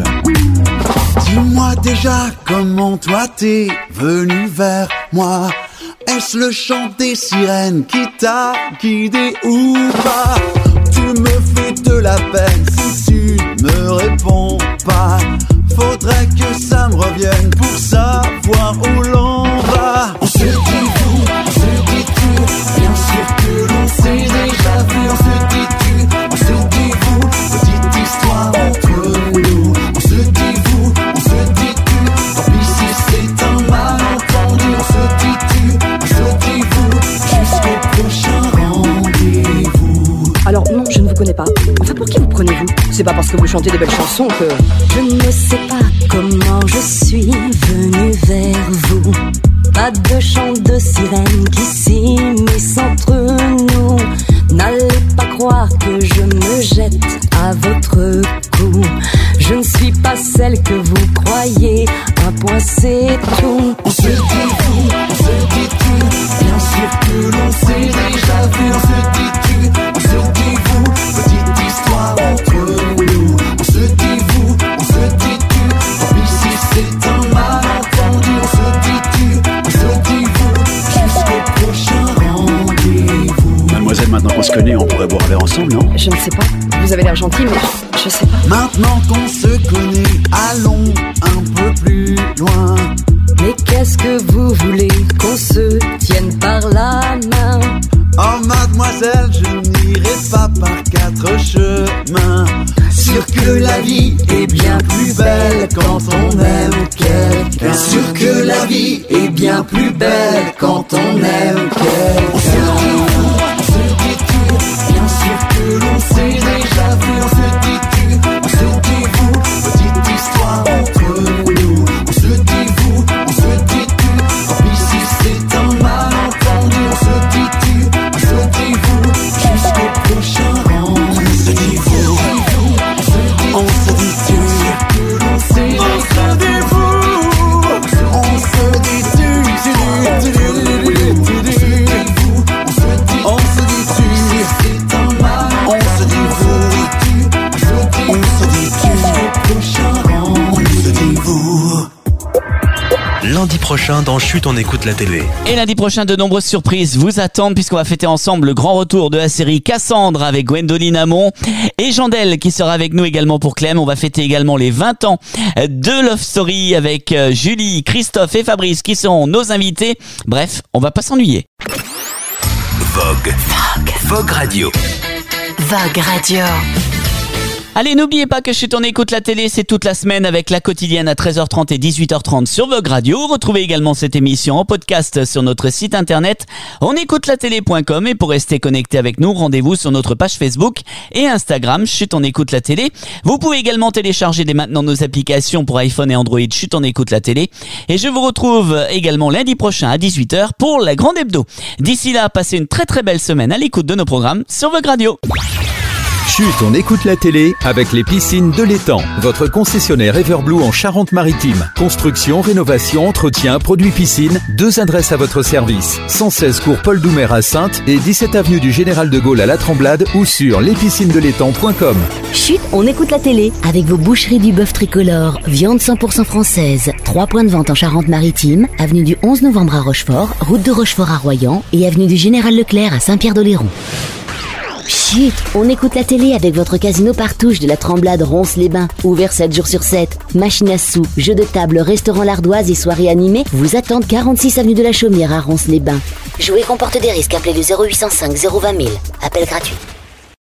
Dis-moi déjà comment toi t'es venu vers moi. Est-ce le chant des sirènes qui t'a guidé ou pas? Tu me fais de la peine si tu me réponds pas. Faudrait que ça me revienne pour savoir où l'on va. On se dit vous, on se dit tu, bien sûr que l'on s'est déjà vu. On se dit tu, on se dit vous, petite histoire entre nous. On se dit vous, on se dit tu, tant pis si c'est un malentendu. On se dit tu, on se dit vous, jusqu'au prochain rendez-vous. Alors non, je ne vous connais pas. Enfin, pour qui vous prenez-vous? C'est pas parce que vous chantez des belles chansons que... Je ne sais pas comment je suis venue vers vous. Pas de chant de sirène qui s'immisce entre nous. N'allez pas croire que je me jette à votre cou. Je ne suis pas celle que vous croyez. Un point c'est tout. On se dit vous, on se dit tu, bien sûr que l'on s'est déjà vu. On se dit tu, on se dit vous, petite histoire entre nous. On se dit vous, on se dit tu, tant pis si c'est un malentendu. On se dit tu, on se dit vous, jusqu'au prochain rendez-vous. Mademoiselle, maintenant qu'on se connaît, on pourrait boire un verre ensemble, non? Je ne sais pas. Vous avez l'air gentil, mais je, je sais pas. Maintenant qu'on se connaît, allons un peu plus loin. Mais qu'est-ce que vous voulez? Qu'on se tienne par la main? Oh mademoiselle, je n'irai pas par quatre chemins. Sûr que la vie est bien plus belle quand on aime quelqu'un. Sûr que la vie est bien plus belle quand on aime quelqu'un. On se dit vous, on se dit tu, bien sûr que l'on s'est déjà vu. On se dit tu, on se dit vous, petite histoire entre nous. On se dit vous, on se dit tu, tant pis si c'est un malentendu. On se dit tu, on se dit vous, jusqu'au prochain rendez-vous. On se dit vous, on se dit tu, que l'on s'est on se dit vous, on se dit tu, tu, tu, tu, tu, tu, tu, on se dit, on se dit tu, c'est un mal, on se dit vous, on se dit tu, jusqu'au prochain rendez-vous. On se dit vous. Lundi prochain dans Chut, on écoute la télé. Et lundi prochain, de nombreuses surprises vous attendent puisqu'on va fêter ensemble le grand retour de la série Cassandre avec Gwendoline Amon et Jandel qui sera avec nous également pour Clem. On va fêter également les vingt ans de Love Story avec Julie, Christophe et Fabrice qui seront nos invités. Bref, on va pas s'ennuyer. Vogue. Vogue. Vogue Radio. Vogue Radio. Allez, n'oubliez pas que Chut, on écoute la télé, c'est toute la semaine avec la quotidienne à treize heures trente et dix-huit heures trente sur Vogue Radio. Retrouvez également cette émission en podcast sur notre site internet onécoutelatélé point com et pour rester connecté avec nous, rendez-vous sur notre page Facebook et Instagram Chut, on écoute la télé. Vous pouvez également télécharger dès maintenant nos applications pour iPhone et Android Chut, on écoute la télé. Et je vous retrouve également lundi prochain à dix-huit heures pour la Grande Hebdo. D'ici là, passez une très très belle semaine à l'écoute de nos programmes sur Vogue Radio. Chut, on écoute la télé avec les piscines de l'Étang. Votre concessionnaire Everblue en Charente-Maritime. Construction, rénovation, entretien, produits piscine. Deux adresses à votre service. cent seize cours Paul Doumer à Saintes et dix-sept avenue du Général de Gaulle à La Tremblade ou sur les piscines de l'étang point com. Chut, on écoute la télé avec vos boucheries du bœuf tricolore. Viande cent pour cent française. Trois points de vente en Charente-Maritime. Avenue du onze novembre à Rochefort. Route de Rochefort à Royan. Et avenue du Général Leclerc à Saint-Pierre-d'Oléron. Chut, on écoute la télé avec votre casino Partouche de la Tremblade Ronces-les-Bains. Ouvert sept jours sur sept. Machine à sous, jeux de table, restaurant l'ardoise et soirées animées vous attendent quarante-six avenue de la Chaumière à Ronces-les-Bains. Jouer comporte des risques. Appelez le zéro huit cent cinq zéro vingt mille. Appel gratuit.